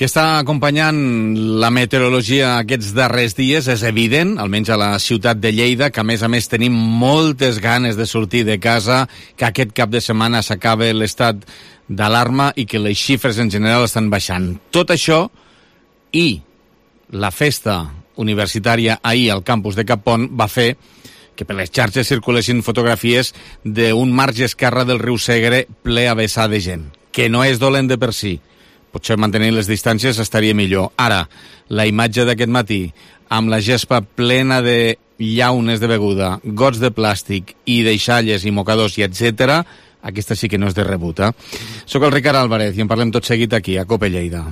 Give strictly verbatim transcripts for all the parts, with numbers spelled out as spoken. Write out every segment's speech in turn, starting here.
que està acompanyant la meteorologia aquests darrers dies és evident, almenys a la ciutat de Lleida, que a més a més tenim moltes ganes de sortir de casa, que aquest cap de setmana s'acaba l'estat d'alarma i que les xifres en general estan baixant. Tot això i la festa universitària ahir al campus de Cappont va fer que per les xarxes circulessin fotografies d'un marge esquerre del riu Segre ple a vessar de gent, que no és dolent de per si. Potser mantenir les distàncies estaria millor. Ara, la imatge d'aquest matí, amb la gespa plena de llaunes de beguda, gots de plàstic i deixalles i mocadors i etcètera, aquesta sí que no és de rebut, eh? Soc el Ricard Álvarez i en parlem tot seguit aquí, a COPE Lleida.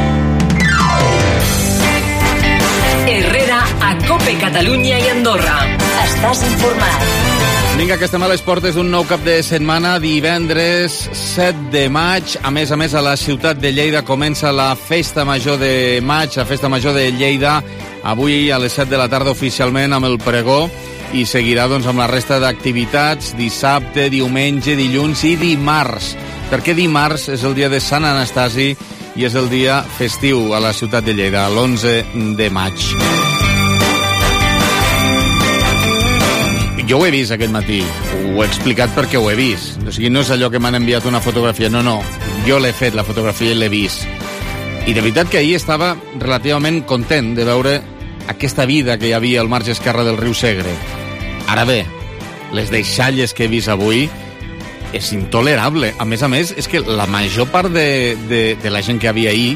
Herrera, a COPE Catalunya i Andorra. Estàs informat. Vinga, que estem a les portes d'un nou cap de setmana, divendres set de maig. A més a més, a la ciutat de Lleida comença la Festa Major de maig, la Festa Major de Lleida, avui a les set de la tarda oficialment amb el pregó, i seguirà doncs amb la resta d'activitats dissabte, diumenge, dilluns i dimarts. Perquè dimarts és el dia de Sant Anastasi i és el dia festiu a la ciutat de Lleida, l'onze de maig. Jo ho he vist aquest matí, ho he explicat perquè ho he vist. O sigui, no és allò que m'han enviat una fotografia, no, no. Jo l'he fet, la fotografia, i l'he vist. I de veritat que ahir estava relativament content de veure aquesta vida que hi havia al marge esquerre del riu Segre. Ara bé, les deixalles que he vist avui és intolerable. A més a més, és que la major part de, de, de la gent que havia ahir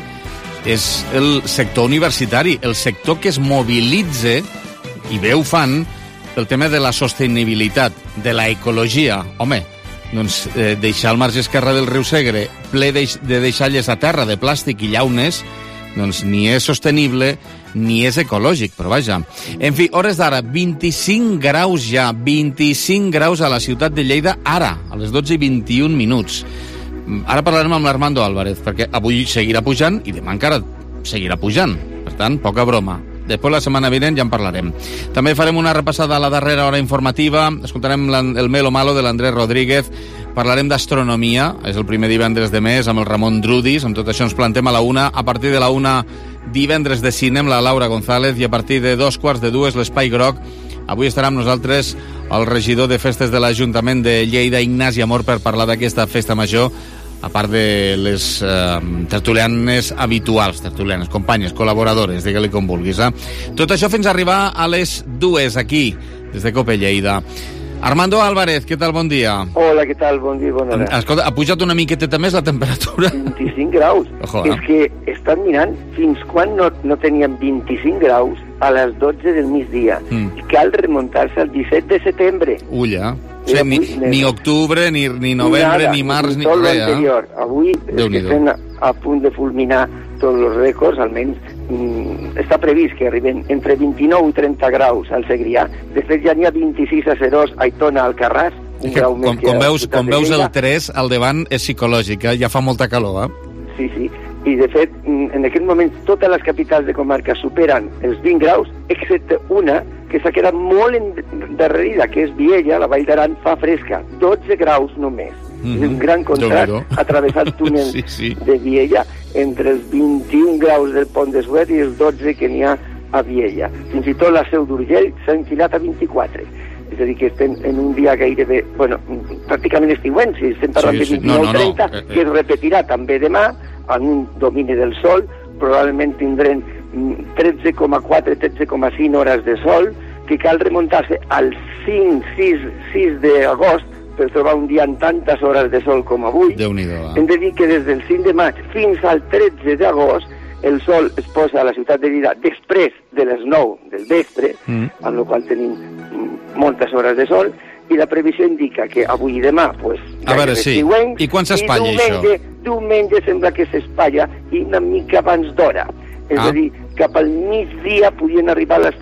és el sector universitari, el sector que es mobilitza, i bé ho fan, el tema de la sostenibilitat, de la ecologia. Home, doncs eh, deixar el marge esquerre del riu Segre ple de, de deixalles a terra, de plàstic i llaunes, doncs ni és sostenible ni és ecològic, però vaja. En fi, hores d'ara, vint-i-cinc graus ja, vint-i-cinc graus a la ciutat de Lleida, ara, a les dotze i vint-i-un minuts. Ara parlarem amb l'Armando Álvarez, perquè avui seguirà pujant i demà encara seguirà pujant. Per tant, poca broma. Després, la setmana vinent, ja en parlarem. També farem una repassada a la darrera hora informativa. Escoltarem el Melo Malo de l'Andrés Rodríguez. Parlarem d'astronomia. És el primer divendres de mes amb el Ramon Drudis. Amb tot això ens plantem a la una. A partir de la una, divendres de cine amb la Laura González. I a partir de dos quarts de dues, l'Espai Groc. Avui estarà amb nosaltres el regidor de festes de l'Ajuntament de Lleida, Ignasi Amor, per parlar d'aquesta festa major, a part de les eh, tertulianes habituals, tertulianes, companyes, col·laboradores, digue-li com vulguis. Eh? Tot això fins a arribar a les dues, aquí, des de COPE Lleida. Armando Álvarez, què tal? Bon dia. Hola, què tal? Bon dia, bona hora. Escolta, ha pujat una miqueta més la temperatura? vint-i-cinc graus. Ojo, eh? És que estan mirant fins quan no, no teníem vint-i-cinc graus a les dotze del migdia. Mm. I cal remuntar-se al disset de setembre. Ulla. O sigui, ni, ni octubre, ni, ni novembre, ni, nada, ni març, ni tot res. L'anterior. Avui estem a, a punt de fulminar tots els rècords, almenys mm, està previst que arriben entre vint-i-nou i trenta graus al Segrià. De fet, ja n'hi ha vint-i-sis a Serós, a Aitona, Alcarràs, un grau més com, que com veus, com veus el Lleida. tres, al davant és psicològic, eh? Ja fa molta calor, eh? Sí, sí. I, de fet, en aquest moment totes les capitals de comarca superen els vint graus, excepte una que s'ha quedat molt endarrerida, que és Viella, la Vall d'Aran, fa fresca, dotze graus només. Mm-hmm. És un gran contrast atravessar el túnel sí, sí. de Viella entre els vint-i-un graus del Pont de Suert i els dotze que n'hi ha a Viella. Fins i tot la Seu d'Urgell s'ha enfilat a vint-i-quatre. És a dir, que estem en un dia gairebé, bueno, pràcticament estiuent, si estem parlant sí, sí. de vint-i-nou trenta, no, no, no. que es repetirà també demà, en un domini del sol, probablement tindrem tretze coma quatre a tretze coma cinc hores de sol, que cal remuntar-se al cinc sis d'agost per trobar un dia amb tantes hores de sol com avui. Déu-n'hi-do, eh? Hem de dir que des del cinc de maig fins al tretze d'agost el sol es posa a la ciutat de Lleida després de les nou del vespre, mm. amb la qual tenim moltes hores de sol, i la previsió indica que avui i demà, pues, a veure, sí. I quan s'espatlla, diumenge, això? Diumenge sembla que s'espatlla i una mica abans d'hora. És ah. a dir, cap al migdia podien arribar les,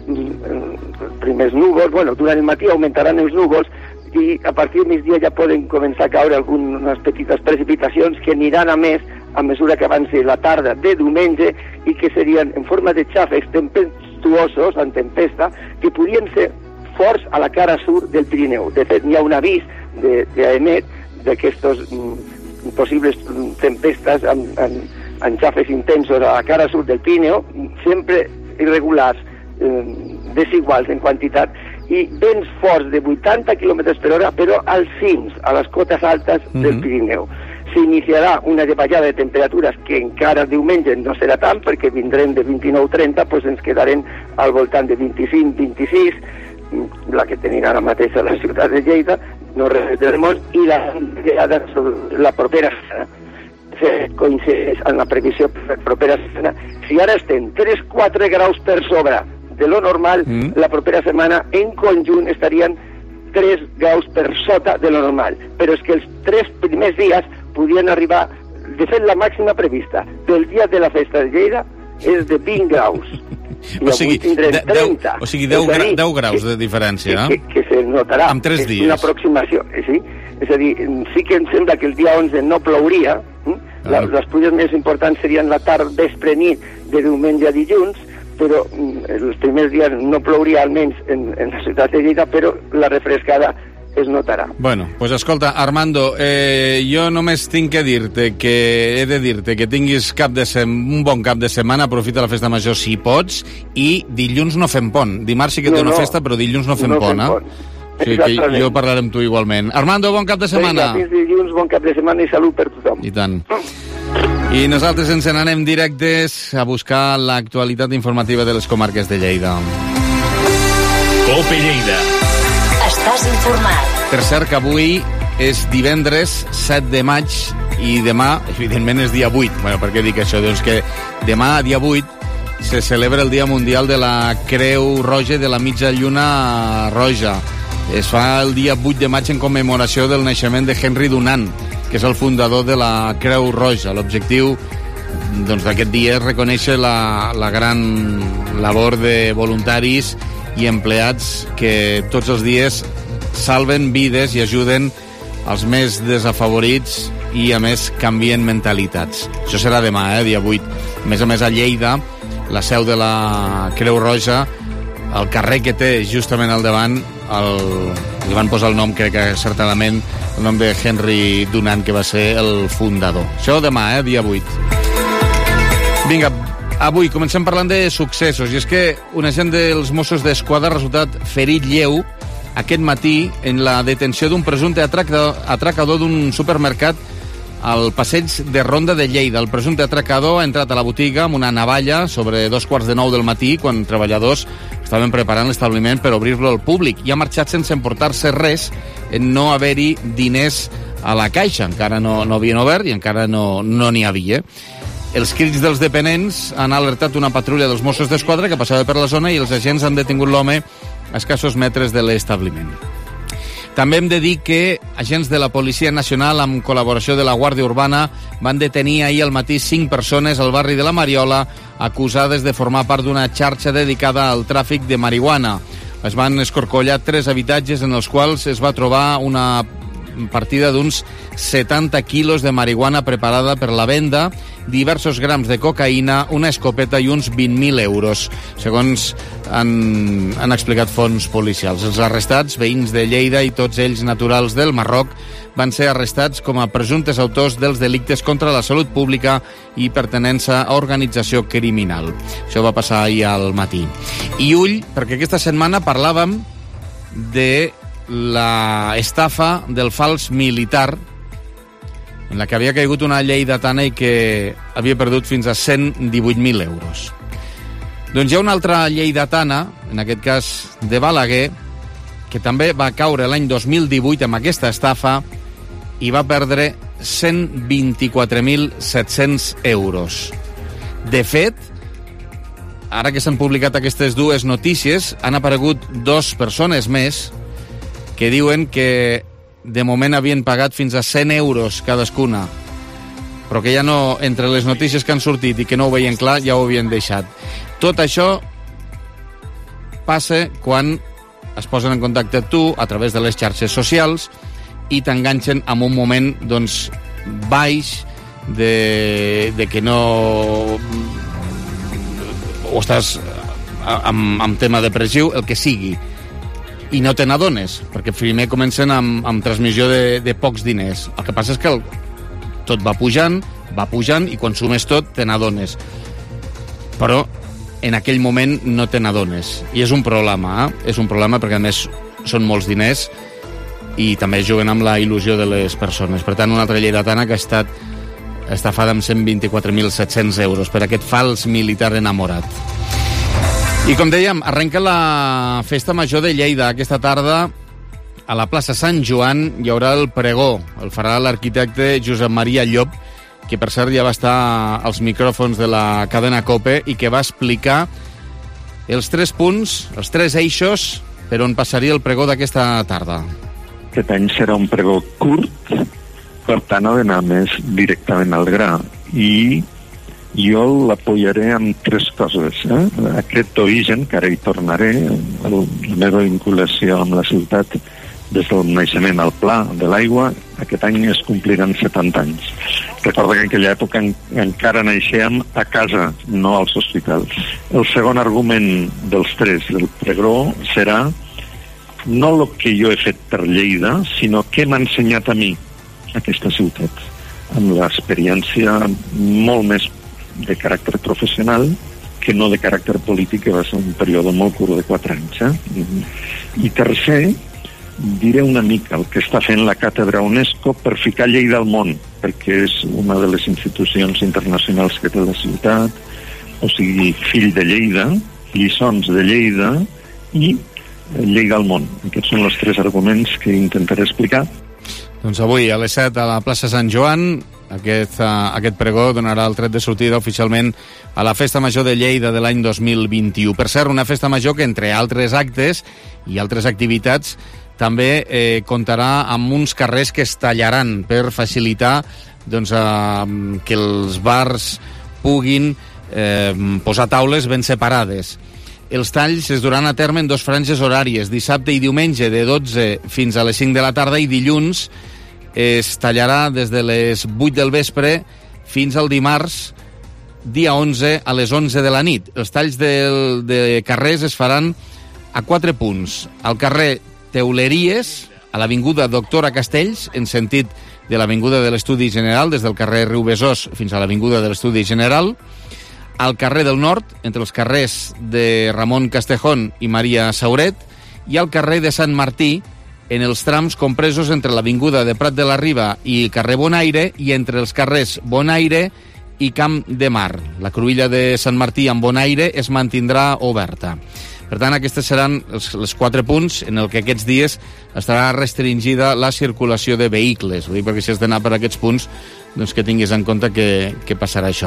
els primers núvols, bueno, durant el matí augmentaran els núvols i a partir del migdia ja poden començar a caure algunes petites precipitacions que aniran a més a mesura que avanci la tarda de diumenge i que serien en forma de xàfecs tempestuosos, en tempesta, que podien ser forts a la cara sud del Pirineu. De fet, hi ha un avís d'Aemet d'aquestos mm, possibles tempestes amb, amb, amb xafes intensos a la cara sud del Pirineu, sempre irregulars, eh, desiguals en quantitat, i vents forts de vuitanta quilòmetres per hora, però als cims, a les cotes altes mm-hmm. del Pirineu. S'iniciarà una davallada de temperatures que encara diumenge no serà tant, perquè vindrem de vint-i-nou a trenta, doncs ens quedarem al voltant de vint-i-cinc a vint-i-sis, la que tenim ara mateix a la ciutat de Lleida, no res del món, i la, la propera setmana coincideix en la previsió propera setmana. Si ara estem tres a quatre graus per sobre de lo normal, mm. la propera setmana en conjunt estarien tres graus per sota de lo normal. Però és que els tres primers dies podien arribar, de fet la màxima prevista del dia de la festa de Lleida és de vint graus. I o sigui, trenta. O sigui deu, dir, deu graus de diferència. Que, que, que se notarà. En tres dies. És una aproximació, sí? És a dir, sí que em sembla que el dia onze no plouria, hm? la, ah. les pluges més importants serien la tard, vespre, nit, de diumenge a dilluns, però els primers dies no plouria, almenys en, en la ciutat de Lleida, però la refrescada es notarà. Bueno, pues escolta, Armando, eh, jo només tinc que dir-te que he de dir-te que tinguis cap de sem un bon cap de setmana, aprofita la festa major si pots, i dilluns no fem pont. Dimarts sí que té no, una no, festa, però dilluns no fem no pont, eh? Pont. O sigui que jo parlaré amb tu igualment. Armando, bon cap de setmana. Vinga, fins dilluns, bon cap de setmana i salut per tothom. I tant. I nosaltres ens n'anem directes a buscar l'actualitat informativa de les comarques de Lleida. Cope Lleida. Estàs informat. Per cert que avui és divendres set de maig i demà, evidentment, és dia vuit. Bueno, per què dic això? Doncs que demà, dia vuit, se celebra el Dia Mundial de la Creu Roja de la Mitja Lluna Roja. Es fa el dia vuit de maig en commemoració del naixement de Henry Dunant, que és el fundador de la Creu Roja. L'objectiu doncs, d'aquest dia és reconèixer la, la gran labor de voluntaris i empleats que tots els dies salven vides i ajuden els més desafavorits i, a més, canvien mentalitats. Això serà demà, eh, dia vuit. A més a més, a Lleida, la seu de la Creu Roja, el carrer que té justament al davant, el, li van posar el nom, crec que certament, el nom de Henry Dunant, que va ser el fundador. Això demà, eh, dia vuit. Vinga, avui comencem parlant de successos, i és que un agent dels Mossos d'Esquadra ha resultat ferit lleu aquest matí en la detenció d'un presumpte atracador, atracador d'un supermercat al passeig de Ronda de Lleida. El presumpte atracador ha entrat a la botiga amb una navalla sobre dos quarts de nou del matí, quan treballadors estaven preparant l'establiment per obrir-lo al públic, i ha marxat sense emportar-se res, en no haver-hi diners a la caixa. Encara no, no havien obert i encara no no n'hi havia. Els crits dels dependents han alertat una patrulla dels Mossos d'Esquadra que passava per la zona, i els agents han detingut l'home a escassos metres de l'establiment. També hem de dir que agents de la Policia Nacional, amb col·laboració de la Guàrdia Urbana, van detenir ahir al matí cinc persones al barri de la Mariola acusades de formar part d'una xarxa dedicada al tràfic de marihuana. Es van escorcollar tres habitatges en els quals es va trobar una partida d'uns setanta quilos de marihuana preparada per la venda, diversos grams de cocaïna, una escopeta i uns vint mil euros, segons han, han explicat fonts policials. Els arrestats, veïns de Lleida i tots ells naturals del Marroc, van ser arrestats com a presumptes autors dels delictes contra la salut pública i pertenença a organització criminal. Això va passar ahir al matí. I ull, perquè aquesta setmana parlàvem de la estafa del fals militar, en la que havia caigut una lleidatana i que havia perdut fins a cent divuit mil euros. Doncs hi ha una altra lleidatana, en aquest cas de Balaguer, que també va caure l'any dos mil divuit amb aquesta estafa i va perdre cent vint-i-quatre mil set-cents euros. De fet, ara que s'han publicat aquestes dues notícies, han aparegut dos persones més que diuen que de moment havien pagat fins a cent euros cadascuna, però que ja no, entre les notícies que han sortit i que no ho veien clar, ja ho havien deixat. Tot això passa quan es posen en contacte amb tu a través de les xarxes socials i t'enganxen en un moment, doncs, baix de, de que no o estàs amb, amb tema depressiu, el que sigui, i no te n'adones, perquè primer comencen amb, amb transmissió de, de pocs diners. El que passa és que el, tot va pujant, va pujant i quan sumes tot te n'adones. Però en aquell moment no te n'adones. I és un problema, eh? És un problema perquè, a més, són molts diners i també juguen amb la il·lusió de les persones. Per tant, una altra lleidatana que ha estat estafada amb cent vint-i-quatre mil set-cents euros per aquest fals militar enamorat. I com dèiem, arrenca la Festa Major de Lleida. Aquesta tarda a la plaça Sant Joan hi haurà el pregó. El farà l'arquitecte Josep Maria Llop, que per cert ja va estar als micròfons de la cadena COPE i que va explicar els tres punts, els tres eixos per on passaria el pregó d'aquesta tarda. Aquest any serà un pregó curt, per tant ha d'anar més directament al gra, i jo l'apoyaré amb tres coses. Eh? Aquest origen, que ara hi tornaré, el, la meva vinculació amb la ciutat des del naixement al Pla de l'Aigua, aquest any es compliran setanta anys. Recorda que en aquella època en, encara naixem a casa, no als hospitals. El segon argument dels tres del pregó serà no el que jo he fet per Lleida, sinó què m'ha ensenyat a mi aquesta ciutat, amb l'experiència molt més de caràcter professional que no de caràcter polític, que va ser un període molt curt de quatre anys. Eh? I tercer, diré una mica el que està fent la Càtedra UNESCO per ficar Lleida al món, perquè és una de les institucions internacionals que té la ciutat, o sigui, fill de Lleida, lliçons de Lleida i Lleida al món. Aquests són els tres arguments que intentaré explicar. Doncs avui a les set a la plaça Sant Joan aquest, uh, aquest pregó donarà el tret de sortida oficialment a la Festa Major de Lleida de l'any dos mil vint-i-u. Per cert, una festa major que, entre altres actes i altres activitats, també eh, comptarà amb uns carrers que es tallaran per facilitar doncs, eh, que els bars puguin eh, posar taules ben separades. Els talls es duran a terme en dos franges horàries, dissabte i diumenge de dotze fins a les cinc de la tarda, i dilluns es tallarà des de les vuit del vespre fins al dimarts, dia onze, a les onze de la nit. Els talls de, de carrers es faran a quatre punts. Al carrer Teuleries, a l'avinguda Doctora Castells, en sentit de l'avinguda de l'Estudi General, des del carrer Riu Besòs fins a l'avinguda de l'Estudi General, al carrer del Nord, entre els carrers de Ramon Castejón i Maria Sauret, i al carrer de Sant Martí, en els trams compresos entre l'avinguda de Prat de la Riba i el carrer Bonaire, i entre els carrers Bonaire i Camp de Mar. La cruïlla de Sant Martí amb Bonaire es mantindrà oberta. Per tant, aquests seran els, els quatre punts en el que aquests dies estarà restringida la circulació de vehicles. Ho dic perquè si has d'anar per aquests punts, doncs que tinguis en compte que, que passarà això.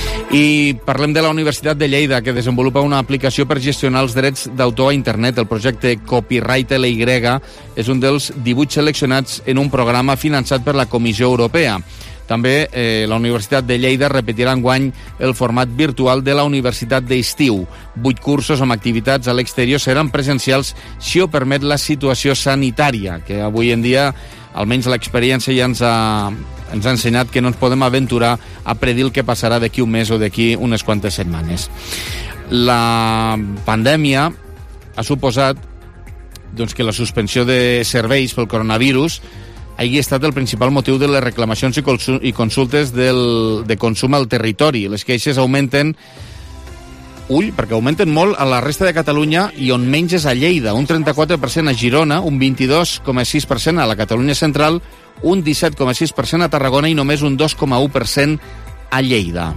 I parlem de la Universitat de Lleida, que desenvolupa una aplicació per gestionar els drets d'autor a internet. El projecte Copyright L Y és un dels divuit seleccionats en un programa finançat per la Comissió Europea. També eh, la Universitat de Lleida repetirà enguany el format virtual de la Universitat d'Estiu. Vuit cursos amb activitats a l'exterior seran presencials si ho permet la situació sanitària, que avui en dia, almenys l'experiència ja ens ha, ens ha ensenyat que no ens podem aventurar a predir el que passarà d'aquí un mes o d'aquí unes quantes setmanes. La pandèmia ha suposat doncs, que la suspensió de serveis pel coronavirus hagi estat el principal motiu de les reclamacions i consultes del, de consum al territori. Les queixes augmenten, ull, perquè augmenten molt a la resta de Catalunya, i on menys és a Lleida, un trenta-quatre per cent a Girona, un vint-i-dos coma sis per cent a la Catalunya central, un disset coma sis per cent a Tarragona i només un dos coma u per cent a Lleida.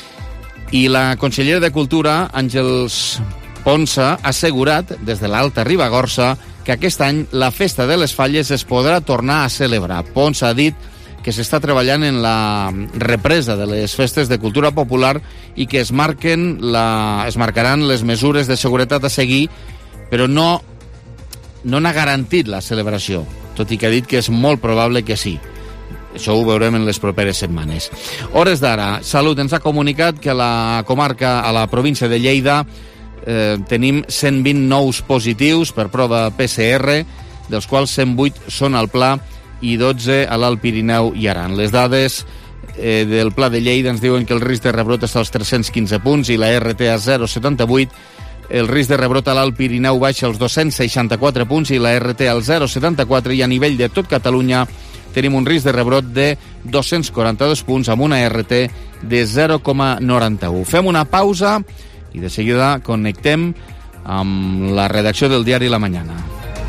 I la consellera de Cultura, Àngels Ponsa, ha assegurat des de l'Alta Ribagorça que aquest any la Festa de les Falles es podrà tornar a celebrar. Pons ha dit que s'està treballant en la represa de les festes de cultura popular i que es, marquen la, es marcaran les mesures de seguretat a seguir, però no, no n'ha garantit la celebració, tot i que ha dit que és molt probable que sí. Això ho veurem en les properes setmanes. Hores d'ara, Salut ens ha comunicat que a la comarca, a la província de Lleida, Eh, tenim cent vint nous positius per prova P C R, dels quals cent vuit són al Pla i dotze a l'Alt Pirineu i Aran. Les dades eh, del Pla de Lleida ens diuen que el risc de rebrot està als tres-cents quinze punts i la R T a zero coma setanta-vuit, el risc de rebrot a l'Alt Pirineu baixa als dos-cents seixanta-quatre punts i la R T al zero coma setanta-quatre, i a nivell de tot Catalunya tenim un risc de rebrot de dos-cents quaranta-dos punts amb una R T de zero coma noranta-u. Fem una pausa i de seguida connectem amb la redacció del diari La Mañana.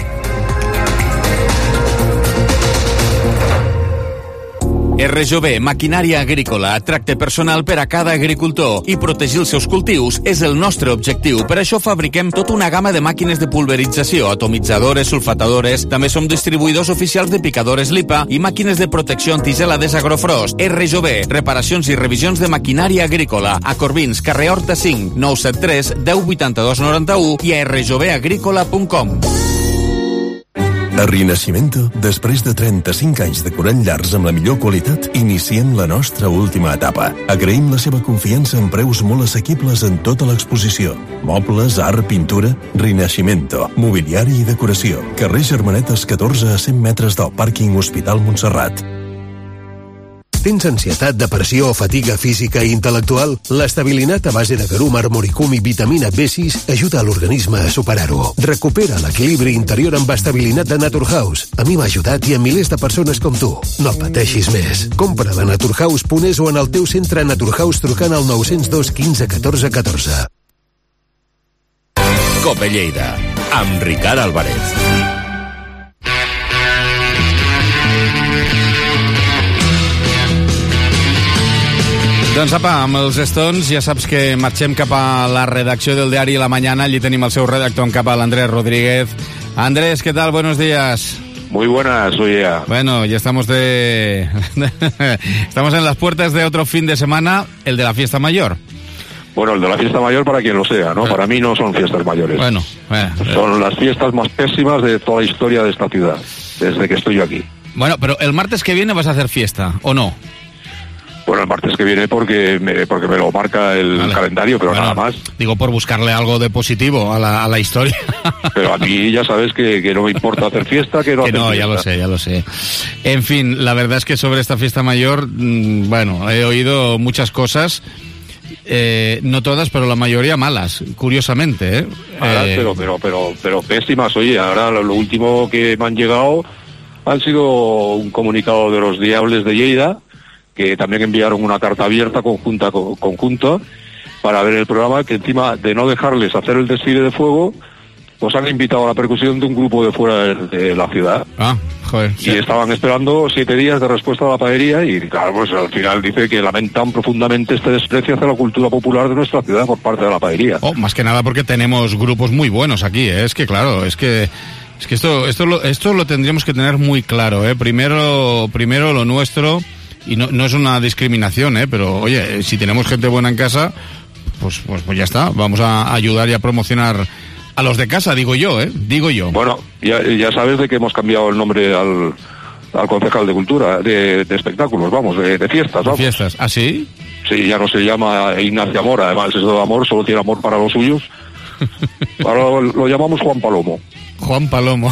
R J B, maquinària agrícola, tracte personal per a cada agricultor i protegir els seus cultius és el nostre objectiu. Per això fabriquem tota una gamma de màquines de pulverització, atomitzadores, sulfatadores, també som distribuïdors oficials de picadores Lipa i màquines de protecció antigelades Agrofrost. R J B, reparacions i revisions de maquinària agrícola. A Corbins, carrer Horta cinc, nou set tres, deu vuitanta-dos noranta-u i a r j b agrícola punt com. A Rinascimento, després de trenta-cinc anys decorant llars amb la millor qualitat, iniciem la nostra última etapa. Agraïm la seva confiança en preus molt assequibles en tota l'exposició. Mobles, art, pintura... Rinascimento, mobiliari i decoració. Carrer Germanetes catorze a cent metres del pàrquing Hospital Montserrat. Tens ansietat, depressió o fatiga física i intel·lectual? L'estabilinat a base de garum, armoricum i vitamina B sis ajuda a l'organisme a superar-ho. Recupera l'equilibri interior amb estabilinat de Naturhaus. A mi m'ha ajudat i a milers de persones com tu. No pateixis més. Compra a naturhaus punt es o en el teu centre Naturhaus trucant al nou zero dos quinze catorze catorze. Cope Lleida, amb Ricard Álvarez. Doncs apa, amb els Stones ja saps que marxem cap a la redacció del diari La Mañana. Allí tenim el seu redactor en cap, l'Andrés Rodríguez. Andrés, ¿qué tal? Buenos días. Muy buenas, oye. Bueno, ya estamos de... estamos en las puertas de otro fin de semana, el de la fiesta mayor. Bueno, el de la fiesta mayor para quien lo sea, ¿no? Para mí no son fiestas mayores. Bueno, bueno. Son las fiestas más pésimas de toda la historia de esta ciudad, desde que estoy yo aquí. Bueno, pero el martes que viene vas a hacer fiesta, ¿o no? Bueno, el martes que viene porque me, porque me lo marca el vale. calendario, pero bueno, nada más. Digo, por buscarle algo de positivo a la, a la historia. Pero a mí ya sabes que, que no me importa hacer fiesta, que no que hacer no, fiesta. ya lo sé, ya lo sé. En fin, la verdad es que sobre esta fiesta mayor, mmm, bueno, he oído muchas cosas, eh, no todas, pero la mayoría malas, curiosamente, ¿eh? Malas, eh... pero, pero, pero, pero pésimas. Oye, ahora lo, lo último que me han llegado han sido un comunicado de los Diables de Lleida, que también enviaron una carta abierta conjunta conjunta para ver el programa, que encima de no dejarles hacer el desfile de fuego, pues han invitado a la percusión de un grupo de fuera de, de la ciudad. Ah, joder. Y sí. estaban esperando siete días de respuesta a la paería y, claro, pues al final dice que lamentan profundamente este desprecio hacia la cultura popular de nuestra ciudad por parte de la paería. Oh, más que nada porque tenemos grupos muy buenos aquí, ¿eh? Es que claro, es que... Es que esto, esto, lo, esto lo tendríamos que tener muy claro, ¿eh? Primero, primero lo nuestro... Y no, no es una discriminación, ¿eh? Pero, oye, si tenemos gente buena en casa, pues, pues, pues ya está. Vamos a ayudar y a promocionar a los de casa, digo yo, ¿eh? Digo yo. Bueno, ya, ya sabes de que hemos cambiado el nombre al, al concejal de cultura, de, de espectáculos, vamos, de, de fiestas, vamos. ¿De fiestas? ¿Ah, sí? Sí, ya no se llama Ignacio Amor, además eso de amor solo tiene amor para los suyos. Ahora lo, lo llamamos Juan Palomo. Juan Palomo.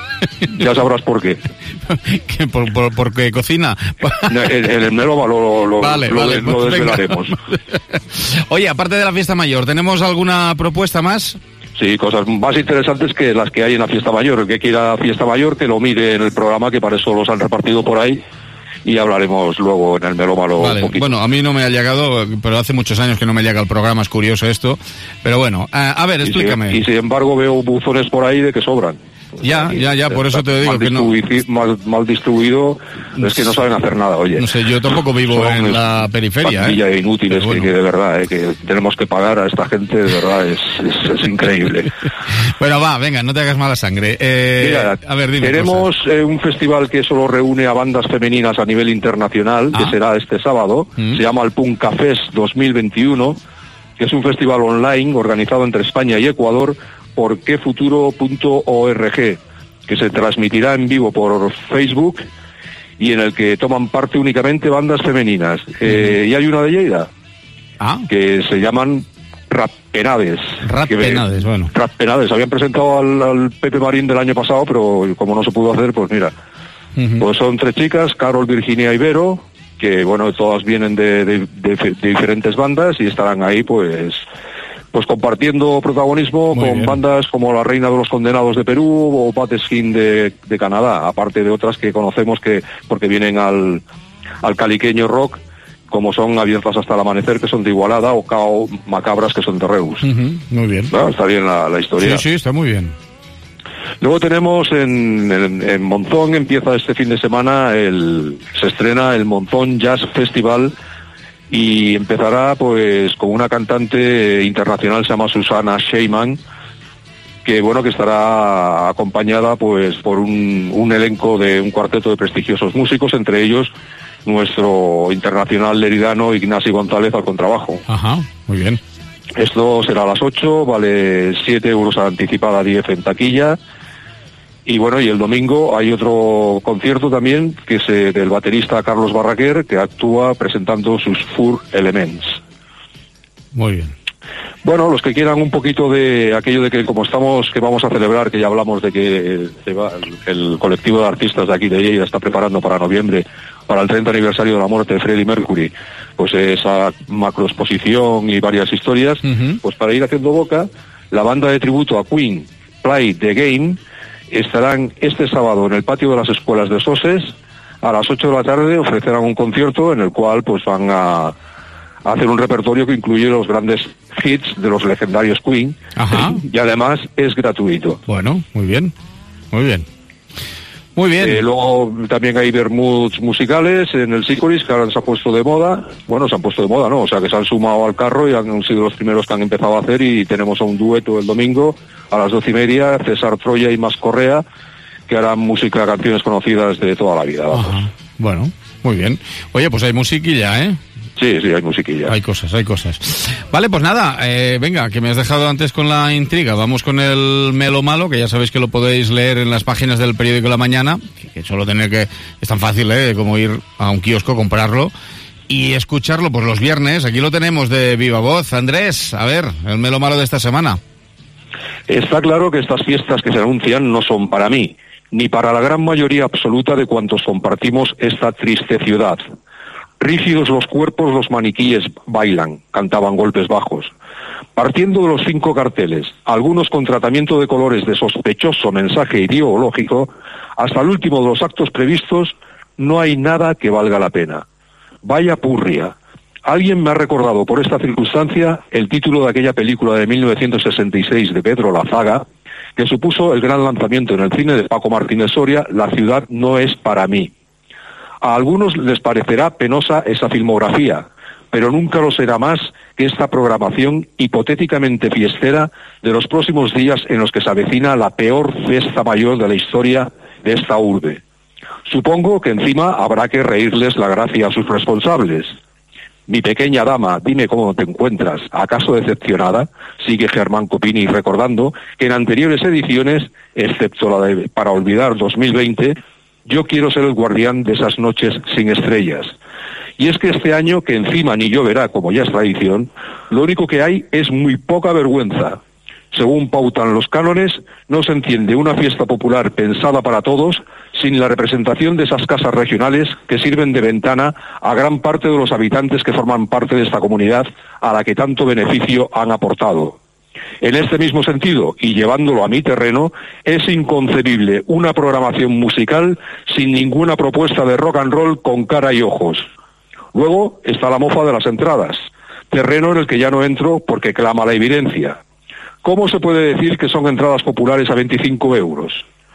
Ya sabrás por qué. ¿Qué, por, por, ¿Porque cocina? En, en el Meloma lo, lo, vale, lo, vale, lo pues desvelaremos. Oye, aparte de la fiesta mayor, ¿tenemos alguna propuesta más? Sí, cosas más interesantes que las que hay en la fiesta mayor. El que quiera fiesta mayor, que lo mire en el programa, que para eso los han repartido por ahí. Y hablaremos luego en el Melómalo vale. un poquito. Bueno, a mí no me ha llegado, pero hace muchos años que no me llega el programa, es curioso esto. Pero bueno, a, a ver, explícame. Y, si, y sin embargo veo buzones por ahí de que sobran. Ya, ya, ya, por eso te digo mal que no... Mal, mal distribuido, es que no saben hacer nada, oye. No sé, yo tampoco vivo Son en la periferia, ¿eh? inútiles, bueno. que, que de verdad, ¿eh? Que tenemos que pagar a esta gente, de verdad, es, es, es increíble. Bueno, va, venga, no te hagas mala sangre. Eh, Mira, a ver, dime tenemos eh, un festival que solo reúne a bandas femeninas a nivel internacional, ah. que será este sábado, mm. se llama el Punka Fest dos mil veintiuno, que es un festival online organizado entre España y Ecuador, por que futuro punto org, que se transmitirá en vivo por Facebook y en el que toman parte únicamente bandas femeninas. Eh, y hay una de Lleida, ¿Ah? que se llaman Rappenades. Rappenades, bueno. Rappenades. Habían presentado al, al Pepe Marín del año pasado, pero como no se pudo hacer, pues mira. Uh-huh. Pues son tres chicas, Carol, Virginia y Vero, que bueno, todas vienen de, de, de, de diferentes bandas y estarán ahí, pues... pues compartiendo protagonismo Muy con bien. bandas como La Reina de los Condenados de Perú o Bad Skin de, de Canadá, aparte de otras que conocemos que porque vienen al, al caliqueño rock, como son Abiertas hasta el Amanecer, que son de Igualada, o Cao Macabras, que son de Reus. Uh-huh. Muy bien. ¿No? Está bien la, la historia. Sí, sí, está muy bien. Luego tenemos en, en, en Monzón, empieza este fin de semana, el, se estrena el Monzón Jazz Festival, y empezará pues con una cantante internacional, se llama Susana Sheyman, que bueno, que estará acompañada pues por un, un elenco de un cuarteto de prestigiosos músicos, entre ellos nuestro internacional leridano Ignasi González al contrabajo. Ajá, muy bien. Esto será a las ocho, vale siete euros anticipada, diez en taquilla. Y bueno, y el domingo hay otro concierto también, que es eh, del baterista Carlos Barraquer, que actúa presentando sus Four Elements. Muy bien. Bueno, los que quieran un poquito de aquello de que como estamos, que vamos a celebrar, que ya hablamos de que se va, el colectivo de artistas de aquí de Lleida está preparando para noviembre, para el treinta aniversario de la muerte de Freddie Mercury, pues esa macroexposición y varias historias, uh-huh. pues para ir haciendo boca, la banda de tributo a Queen, Play the Game, estarán este sábado en el patio de las escuelas de Soses, a las ocho de la tarde ofrecerán un concierto en el cual pues van a, a hacer un repertorio que incluye los grandes hits de los legendarios Queen. Ajá. Y además es gratuito. Bueno, muy bien, muy bien. Muy bien. Eh, luego también hay vermuts musicales en el Sicoris, que ahora se ha puesto de moda. Bueno, se han puesto de moda, ¿no? O sea, que se han sumado al carro y han sido los primeros que han empezado a hacer, y tenemos a un dueto el domingo a las doce y media, César Troya y Mas Correa, que harán música, canciones conocidas de toda la vida. Vamos. Ajá. Bueno, muy bien. Oye, pues hay musiquilla, ¿eh? Sí, sí, hay musiquilla. Hay cosas, hay cosas. Vale, pues nada, eh, venga, que me has dejado antes con la intriga. Vamos con el Melo Malo, que ya sabéis que lo podéis leer en las páginas del periódico La Mañana, que, que solo tener que... Es tan fácil, ¿eh? Como ir a un kiosco, comprarlo y escucharlo pues los viernes. Aquí lo tenemos de viva voz. Andrés, a ver, el Melo Malo de esta semana. Está claro que estas fiestas que se anuncian no son para mí, ni para la gran mayoría absoluta de cuantos compartimos esta triste ciudad. Rígidos los cuerpos, los maniquíes bailan, cantaban golpes bajos. Partiendo de los cinco carteles, algunos con tratamiento de colores de sospechoso mensaje ideológico, hasta el último de los actos previstos, no hay nada que valga la pena. Vaya purria. Alguien me ha recordado por esta circunstancia el título de aquella película de mil novecientos sesenta y seis de Pedro Lazaga, que supuso el gran lanzamiento en el cine de Paco Martínez Soria, La ciudad no es para mí. A algunos les parecerá penosa esa filmografía, pero nunca lo será más que esta programación hipotéticamente fiestera de los próximos días en los que se avecina la peor fiesta mayor de la historia de esta urbe. Supongo que encima habrá que reírles la gracia a sus responsables. Mi pequeña dama, dime cómo te encuentras, ¿acaso decepcionada? Sigue Germán Copini recordando que en anteriores ediciones, excepto la de Para Olvidar dos mil veinte, yo quiero ser el guardián de esas noches sin estrellas. Y es que este año, que encima ni lloverá, como ya es tradición, lo único que hay es muy poca vergüenza. Según pautan los cánones, no se entiende una fiesta popular pensada para todos sin la representación de esas casas regionales que sirven de ventana a gran parte de los habitantes que forman parte de esta comunidad a la que tanto beneficio han aportado. En este mismo sentido, y llevándolo a mi terreno, es inconcebible una programación musical sin ninguna propuesta de rock and roll con cara y ojos. Luego está la mofa de las entradas, terreno en el que ya no entro porque clama la evidencia. ¿Cómo se puede decir que son entradas populares a veinticinco euros?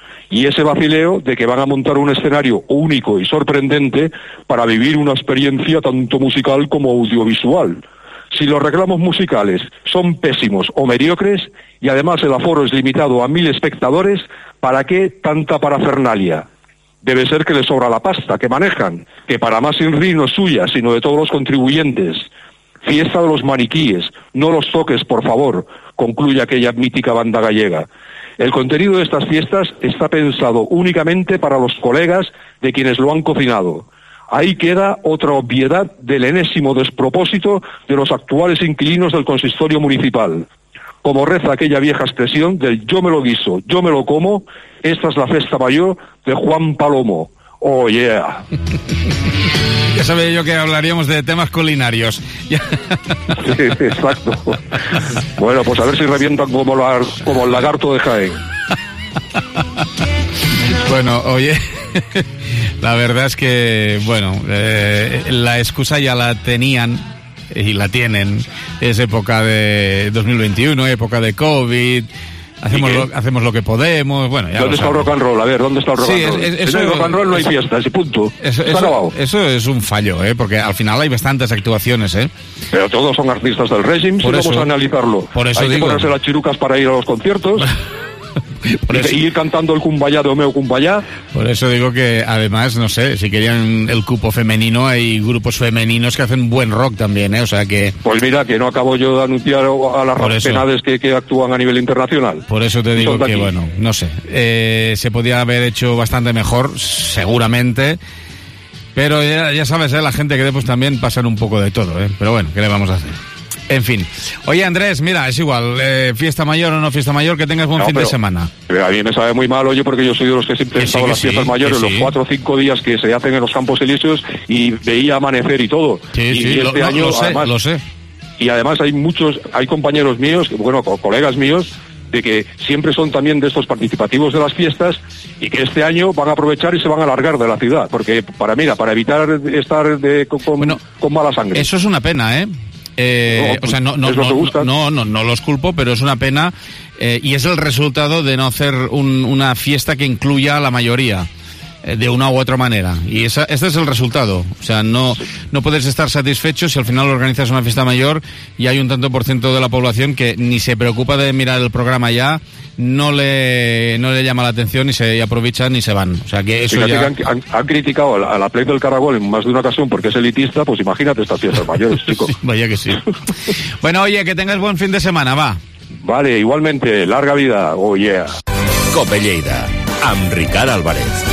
Y ese vacileo de que van a montar un escenario único y sorprendente para vivir una experiencia tanto musical como audiovisual. Si los reclamos musicales son pésimos o mediocres y además el aforo es limitado a mil espectadores, ¿para qué tanta parafernalia? Debe ser que les sobra la pasta que manejan, que para más Inri no es suya, sino de todos los contribuyentes. Fiesta de los maniquíes, no los toques, por favor, concluye aquella mítica banda gallega. El contenido de estas fiestas está pensado únicamente para los colegas de quienes lo han cocinado. Ahí queda otra obviedad del enésimo despropósito de los actuales inquilinos del consistorio municipal. Como reza aquella vieja expresión del yo me lo guiso, yo me lo como, esta es la festa mayor de Juan Palomo. Oh, yeah. Ya sabía yo que hablaríamos de temas culinarios. Sí, exacto. Bueno, pues a ver si revientan como, la, como el lagarto de Jaén. Bueno, oye, la verdad es que, bueno, eh, la excusa ya la tenían y la tienen. Es época de dos mil veintiuno, época de COVID. Hacemos lo, hacemos lo que podemos. Bueno, ya ¿Dónde está el rock and roll? A ver, ¿dónde está el rock sí, and roll? Es, es, si eso, no hay rock and roll no hay fiestas, y punto. Eso, está eso, acabado. Eso es un fallo, ¿eh? Porque al final hay bastantes actuaciones, ¿eh? Pero todos son artistas del régimen, si vamos a analizarlo. Por eso hay digo. que ponerse las chirucas para ir a los conciertos. Por eso, y ir cantando el Kumbaya de Omeo Kumbaya. Por eso digo que, además, no sé, si querían el cupo femenino, hay grupos femeninos que hacen buen rock también, ¿eh? O sea que... Pues mira, que no acabo yo de anunciar a las raspenades que, que actúan a nivel internacional. Por eso te digo que, bueno, no sé, eh, se podía haber hecho bastante mejor, seguramente, pero ya, ya sabes, ¿eh? La gente que después también pasan un poco de todo, ¿eh? Pero bueno, ¿qué le vamos a hacer? En fin. Oye, Andrés, mira, es igual, eh, fiesta mayor o no fiesta mayor, que tengas buen no, fin pero, de semana. A mí me sabe muy mal, oye, porque yo soy de los que siempre he estado en las fiestas sí, mayores, los sí. cuatro o cinco días que se hacen en los Campos Elíseos y veía amanecer y todo. Sí, y, sí, y este lo, año, lo sé, además, lo sé. Y además hay muchos, hay compañeros míos, bueno, colegas míos, de que siempre son también de estos participativos de las fiestas y que este año van a aprovechar y se van a largar de la ciudad, porque para, mira, para evitar estar de, con, bueno, con mala sangre. Eso es una pena, ¿eh? Eh, no, o sea, no, no, no, no, no, no los culpo, pero es una pena eh, y es el resultado de no hacer un, una fiesta que incluya a la mayoría eh, de una u otra manera, y esa, este es el resultado. O sea, no, no puedes estar satisfecho si al final organizas una fiesta mayor y hay un tanto por ciento de la población que ni se preocupa de mirar el programa ya, no le, no le llama la atención y se aprovechan y se van. O sea que eso Fíjate ya... que han, han, han criticado a la, a la Play del Caragol en más de una ocasión porque es elitista, pues imagínate estas fiestas mayores, chico. Sí, vaya que sí. Bueno, oye, que tengas buen fin de semana, va. Vale, igualmente, larga vida, oh yeah. Cope Lleida, amb Ricard Álvarez.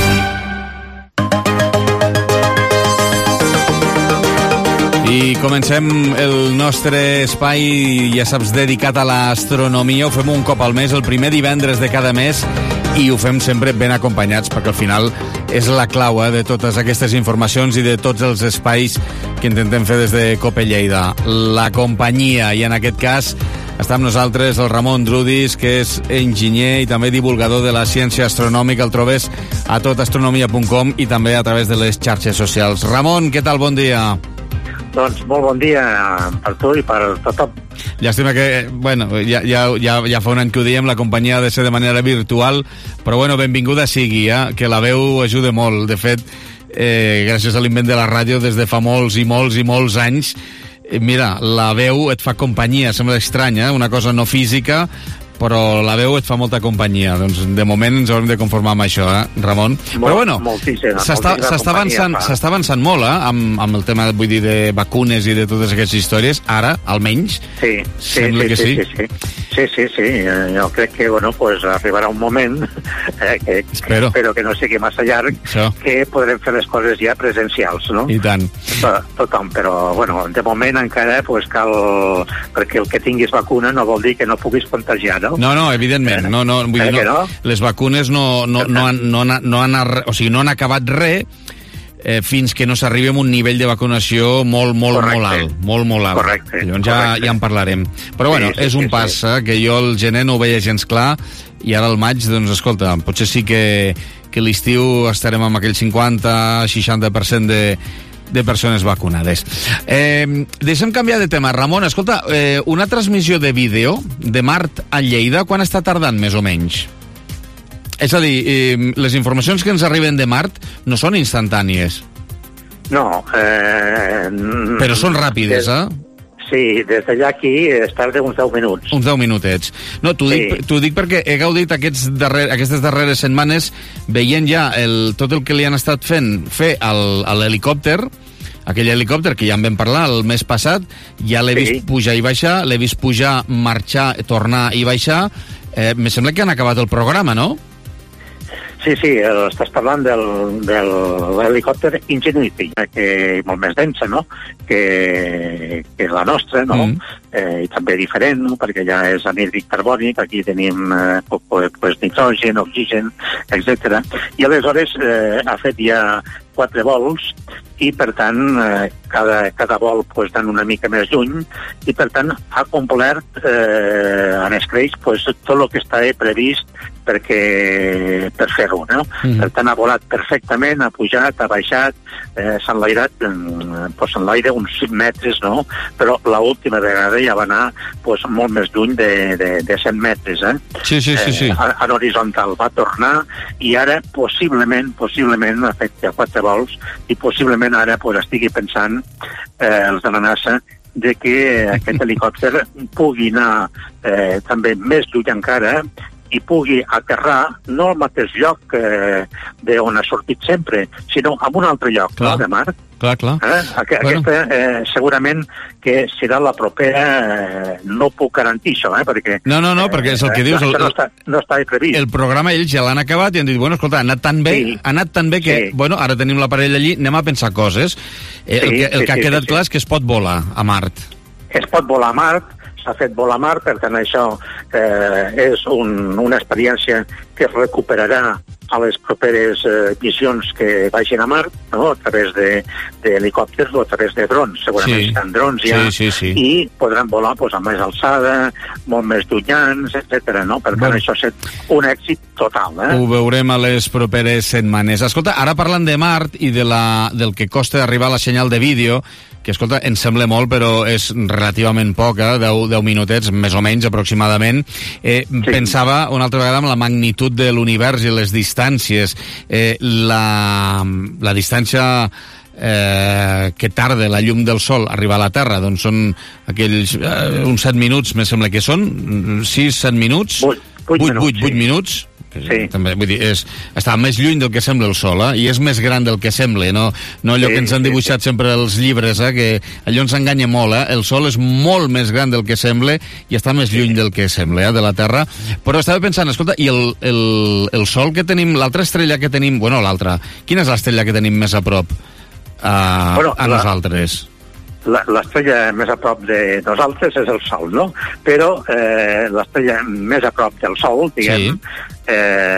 I comencem el nostre espai, ja saps, dedicat a l'astronomia. Ho fem un cop al mes, el primer divendres de cada mes, i ho fem sempre ben acompanyats, perquè al final és la clau eh, de totes aquestes informacions i de tots els espais que intentem fer des de Cope Lleida. La companyia, i en aquest cas està amb nosaltres el Ramon Drudis, que és enginyer i també divulgador de la ciència astronòmica. El trobes a tot astronomia punt com i també a través de les xarxes socials. Ramon, què tal? Bon dia. Doncs molt bon dia per tu i per tothom. Llàstima que, bueno, ja, ja, ja, ja fa un any que ho diem, la companyia ha de ser de manera virtual, però bueno, benvinguda sigui, eh? Que la veu ajuda molt. De fet, eh, gràcies a l'invent de la ràdio, des de fa molts i molts i molts anys, eh, mira, la veu et fa companyia, sembla estrany, eh? Una cosa no física, però la veu et fa molta companyia. Doncs de moment ens haurem de conformar amb això, eh, Ramon? Molt, però bueno, s'està avançant, s'està avançant molt, eh, amb, amb el tema, vull dir, de vacunes i de totes aquestes històries. Ara, almenys, sí, sí, sembla sí, que sí. Sí, sí, sí. Sí, sí, sí. Jo crec que, bueno, pues arribarà un moment, eh, que, Espero. però que no sigui massa llarg, això. Que podrem fer les coses ja presencials, no? I tant. Tothom, però, bueno, de moment encara pues, cal... Perquè el que tinguis vacuna no vol dir que no puguis contagiar, no? No, no, evidentment. No, no, vull dir, no, no? Les vacunes no, no, no, han, no, han, no, han, o sigui, no han acabat res eh, fins que no s'arribi a un nivell de vacunació molt, molt, correcte. molt alt. Molt, molt alt. Correcte. Llavors ja, correcte. ja en parlarem. Però bueno, sí, sí, és un sí, pas sí. que jo el gener no ho veia gens clar i ara al maig, doncs escolta, potser sí que, que l'estiu estarem amb aquell cinquanta a seixanta per cent de de persones vacunades. Eh, deixem canviar de tema. Ramon, escolta, eh, una transmissió de vídeo de Mart a Lleida, quan està tardant, més o menys? És a dir, eh, les informacions que ens arriben de Mart no són instantànies. No. Eh, Però són ràpides, eh? Sí, des d'allà aquí es tarda uns deu minuts. Uns deu minutets. No, t'ho sí. dic, dic perquè he gaudit aquests darrer, aquestes darreres setmanes veient ja el, tot el que li han estat fent fer al, a l'helicòpter, aquell helicòpter que ja en vam parlar el mes passat, ja l'he sí. vist pujar i baixar, l'he vist pujar, marxar, tornar i baixar. Eh, me sembla que han acabat el programa, no? Sí, sí, estàs parlant del, de l'helicòpter Ingenuity, que és molt més densa, no?, que, que la nostra, no?, mm. eh, i també diferent, no?, perquè ja és anhídrid carbònic, aquí tenim eh, pues, nitrogen, oxigen, etcètera. I aleshores eh, ha fet ja quatre vols i, per tant, eh, cada, cada vol pues, dan una mica més lluny i, per tant, ha complert eh, en escreix pues, tot el que està previst perquè, per fer-ho, no? Mm. Per tant, ha volat perfectament, ha pujat, ha baixat, eh, s'ha enlairat eh, pues, en l'aire uns cinc metres, no? Però l'última vegada ja va anar pues, molt més lluny de, de, de cent metres, eh? Sí, sí, sí, sí. Eh, en horitzontal va tornar i ara, possiblement, possiblement, ha fet ja quatre vols i possiblement ara pues, estigui pensant eh, els de la NASA de que aquest helicòpter pugui anar eh, també més lluny encara i pugui aterrar no al mateix lloc eh, d'on ha sortit sempre, sinó en un altre lloc, clar, no, de Mart. Clar, clar. Eh? Aqu bueno. Aquesta eh, segurament que serà la propera, eh, no puc garantir això, eh, perquè... No, no, no, perquè és el que eh, dius... El, no, està, no està previst. El programa ells ja l'han acabat i han dit, bueno, escolta, ha anat tan bé, sí. ha anat tan bé que, sí. bueno, ara tenim l'aparell allí, anem a pensar coses. Eh, sí, el que, el sí, que ha sí, quedat sí, clar és que es pot volar a Mart. Es pot volar a Mart, s'ha fet vol a Mart, per tant això eh, és un, una experiència que es recuperarà a les properes eh, missions que vagin a Mart, no? A través d'helicòpters de, o a través de drons, segurament sí. seran drons ja, sí, sí, sí. i podran volar pues, amb més alçada, molt més llunyans, etcètera. No? Per tant, bueno. això ha estat un èxit total. Eh? Ho veurem a les properes setmanes. Escolta, ara parlant de Mart i de la, del que costa arribar a la senyal de vídeo, que, escolta, ens sembla molt, però és relativament poca, deu, deu minutets, més o menys, aproximadament. Eh, sí. Pensava una altra vegada en la magnitud de l'univers i les distàncies. Eh, la, la distància eh, que tarda la llum del sol a arribar a la Terra, doncs són aquells eh, uns set minuts, me sembla que són, sis, set minuts? Vuit, vuit, vuit minuts. Vuit minuts. Sí. També, vull dir, és, està més lluny del que sembla el Sol, eh? I és més gran del que sembla, no, no allò sí, que ens han dibuixat sí, sí. sempre els llibres, eh? Que allò ens enganya molt, eh? El Sol és molt més gran del que sembla i està més lluny del que sembla, eh? De la Terra. Però estava pensant, escolta, i el, el, el Sol que tenim, l'altra estrella que tenim, bueno, l'altra, quina és l'estrella que tenim més a prop a, bueno, a nosaltres? L'estrella més a prop de nosaltres és el Sol, no? Però eh, l'estrella més a prop del Sol, diguem, sí. eh,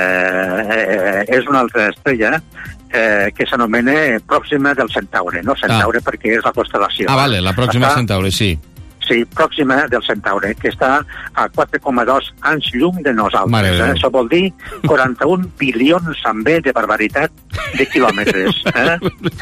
eh, és una altra estrella eh, que s'anomena Pròxima del Centaure, no? Centaure ah. perquè és la constel·lació. Ah, vale, la Pròxima Està... Centaure, sí. Sí, Pròxima del Centaure, que està a quatre coma dos anys llum de nosaltres. Eh? Això vol dir quaranta-un bilions amb B de barbaritat de quilòmetres. Eh?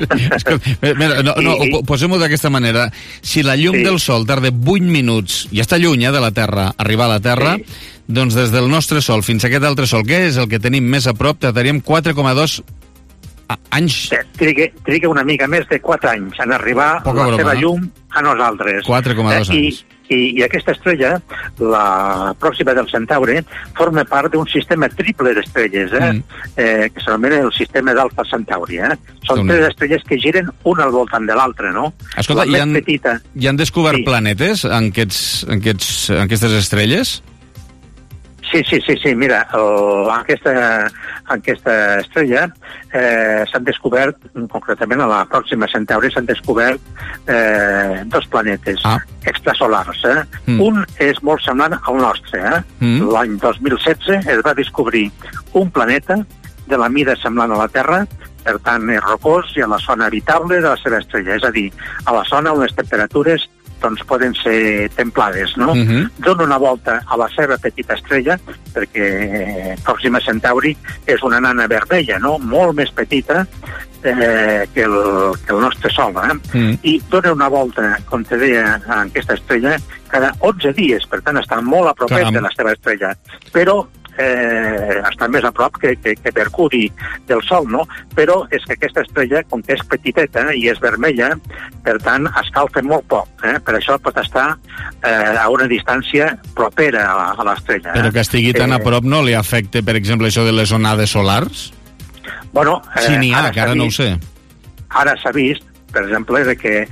Mira, no, no, I... posem-ho d'aquesta manera. Si la llum sí. del Sol tarda vuit minuts, i està lluny eh, de la Terra, arribar a la Terra, sí. doncs des del nostre Sol fins a aquest altre Sol, que és el que tenim més a prop, tardaríem quatre coma dos anys. Triga, triga una mica més de quatre anys en arribar Poca la broma, seva llum a nosaltres. quatre coma dos eh? anys. I, i aquesta estrella, la Pròxima del Centaure, forma part d'un sistema triple d'estrelles, eh? Mm. eh, que s'anomena el sistema d'Alfa Centauri. Eh? Són tres estrelles que giren una al voltant de l'altra, no? Escolta, la hi han, petita... hi han descobert sí. planetes en, aquests, en, aquests, en aquestes estrelles? Sí, sí, sí, sí. Mira, el, aquesta, aquesta estrella eh, s'han descobert, concretament a la Pròxima Centauri, s'han descobert eh, dos planetes ah. extrasolars. Eh? Mm. Un és molt semblant al nostre. Eh? Mm. L'any dos mil setze es va descobrir un planeta de la mida semblant a la Terra, per tant, és rocós i a la zona habitable de la seva estrella, és a dir, a la zona on les temperatures doncs poden ser templades, no? Uh -huh. Dona una volta a la seva petita estrella, perquè Pròxima Centauri és una nana vermella, no? Molt més petita eh, que, el, que el nostre Sol, eh? Uh -huh. I dona una volta, com te deia, a aquesta estrella cada onze dies, per tant està molt a propet Caram. de la seva estrella. Però eh, està més a prop que, que, que Mercuri del Sol, no? Però és que aquesta estrella, com que és petiteta i és vermella, per tant, escalfa molt poc. Eh? Per això pot estar eh, a una distància propera a, a l'estrella. Però que estigui tan eh, a prop no li afecta, per exemple, això de les onades solars? Bueno, eh, si n'hi ha, que ara no ho sé. Ara s'ha vist per exemple, de que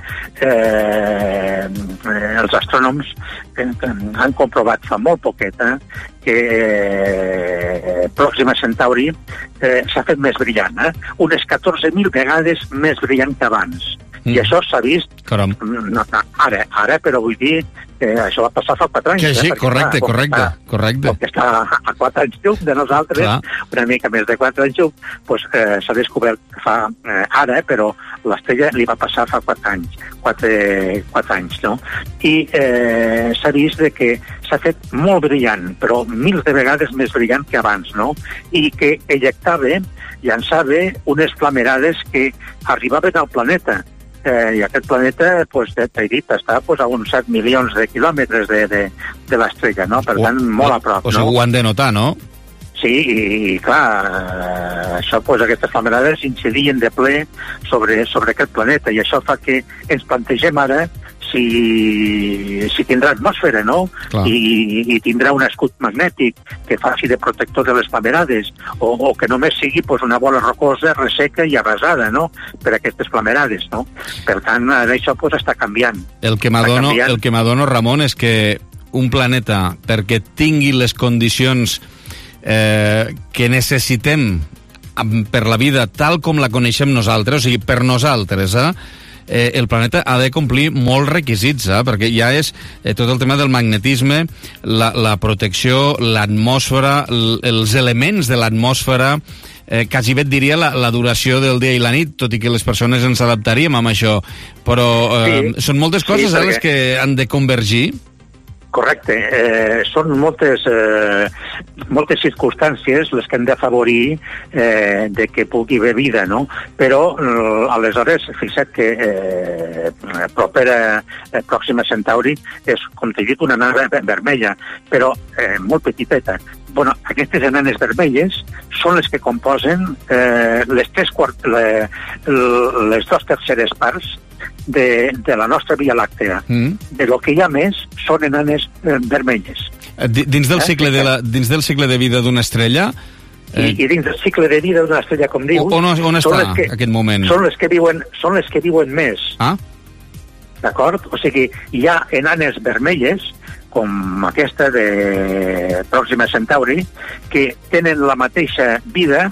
eh, els astrònoms han comprovat fa molt poqueta que eh, Pròxima Centauri eh, s'ha fet més brillant, eh? unes catorze mil vegades més brillant que abans. Mm. I això s'ha vist no, ara, ara, però vull dir que això va passar fa quatre anys. Que sí, eh? correcte, Perquè, correcte, està, correcte. Perquè està a quatre anys llum de nosaltres, clar. Una mica més de quatre anys llum, doncs, eh, s'ha descobert fa eh, ara, però l'estrella li va passar fa quatre anys, quatre, quatre anys, no? I eh, s'ha vist de que s'ha fet molt brillant, però mil de vegades més brillant que abans, no? I que ejectava, llançava unes flamerades que arribaven al planeta. Eh, i aquest planeta, pues, t'he dit, està pues, a uns set milions de quilòmetres de, de, de l'estrella, no? Per tant, o, molt a prop, o, o sigui, no? Ho han de notar, no? Sí, i, i clar, eh, això, pues, aquestes flamerades incidien de ple sobre, sobre aquest planeta, i això fa que ens plantegem ara si, si tindrà atmosfera, no? I, i tindrà un escut magnètic que faci de protector de les flamerades, o, o que només sigui pues, una bola rocosa, resseca i arrasada, no?, per aquestes flamerades, no? Per tant, ara això pues, està canviant. El que m'adono, el que m'adono, Ramon, és que un planeta, perquè tingui les condicions eh, que necessitem per la vida tal com la coneixem nosaltres, o sigui, per nosaltres, eh? Eh, el planeta ha de complir molts requisits, eh? Perquè ja és eh, tot el tema del magnetisme, la, la protecció, l'atmosfera, els elements de l'atmosfera, eh, quasi bé et diria la, la duració del dia i la nit, tot i que les persones ens adaptaríem amb això, però eh, sí, són moltes coses sí, perquè... eh, les que han de convergir. Correcte. Eh, són moltes, eh, moltes circumstàncies les que han d'afavorir eh, de que pugui haver vida, no? Però, eh, aleshores, fixa't que eh, propera eh, Pròxima Centauri és, com t'he dit, una nana vermella, però eh, molt petiteta. Bueno, aquestes enanes vermelles són les que composen eh, les, tres quart le, les dues terceres parts de, de la nostra Via Làctea. Mm. De lo que hi ha més són enanes eh, vermelles. Dins del, cicle de la, dins del cicle de vida d'una estrella... Eh... I, I dins del cicle de vida d'una estrella, com dius... On, on està que, aquest moment? Són les que viuen, són les que viuen més. Ah? D'acord? O sigui, hi ha enanes vermelles, com aquesta de Pròxima Centauri, que tenen la mateixa vida,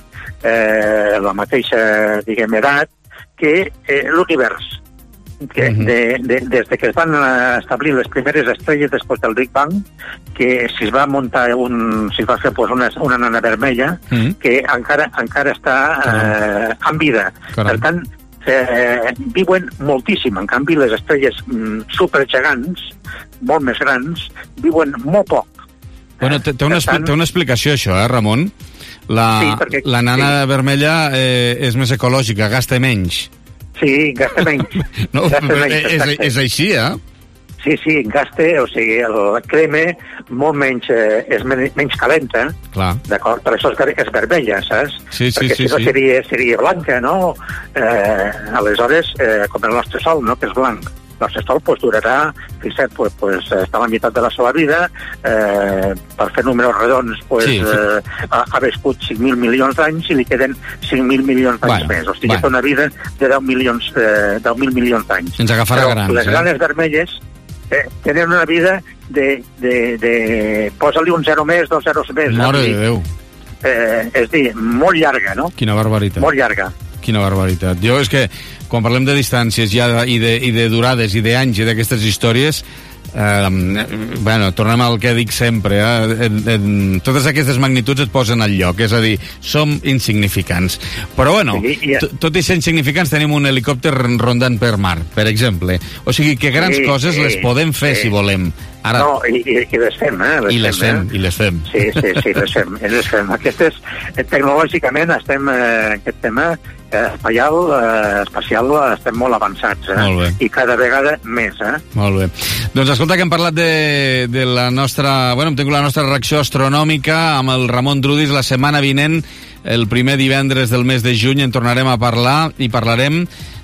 eh, la mateixa, diguem, edat, que eh, l'univers. Que de, de, des de que es van establir les primeres estrelles després del Big Bang, que si es va muntar un, si es va fer pues, una, una nana vermella, mm-hmm. que encara, encara està eh, en vida. Caram. Per tant, eh, viuen moltíssim. En canvi, les estrelles mm, supergegants, molt més grans, viuen molt poc. Bueno, té, té, una, tant... té una explicació, això, eh, Ramon? La, sí, perquè, la nana sí. vermella eh, és més ecològica, gasta menys. Sí, gasta menys. No, gasta menys és, és així, eh? Sí, sí, gasta, o sigui, el crema molt menys, eh, és men menys calenta, d'acord? Per això és, és vermella, saps? Sí, sí, perquè sí, si no sí. seria, seria blanca, no? Eh, aleshores, eh, com el nostre sol, no?, que és blanc. El nostre sol pues, durarà, fixa't, pues, pues, està a la meitat de la seva vida, eh, per fer números redons, pues, sí, sí. Eh, ha, ha viscut cinc mil milions d'anys i li queden cinc mil milions d'anys bueno, més. O sigui, bueno. Té una vida de deu milions, eh, deu mil milions d'anys. Ens agafarà grans, les eh? granes vermelles eh, tenen una vida de... de, de posa-li un zero més, dos zeros més. Mare de Déu. Eh, és dir, molt llarga, no? Quina barbaritat. Molt llarga. Quina barbaritat. Jo és que, quan parlem de distàncies ja i, de, i de durades i d'anys i d'aquestes històries, eh, bueno, tornem al que dic sempre, eh? en, en, totes aquestes magnituds et posen al lloc, és a dir, som insignificants. Però bueno, sí, ja. tot i ser insignificants tenim un helicòpter rondant per mar, per exemple. O sigui que grans sí, coses sí, les podem fer sí. si volem. Ara... No, i, i, i les fem, eh? Les I les fem, fem eh? i les fem. Sí, sí, sí, les fem. Les fem. Aquestes, tecnològicament, estem, eh, aquest tema eh, espacial, eh, espacial, estem molt avançats, eh? Molt bé. I cada vegada més, eh? Molt bé. Doncs escolta, que hem parlat de, de la nostra... Bueno, hem tingut la nostra reacció astronòmica amb el Ramon Drudis. La setmana vinent, el primer divendres del mes de juny, en tornarem a parlar i parlarem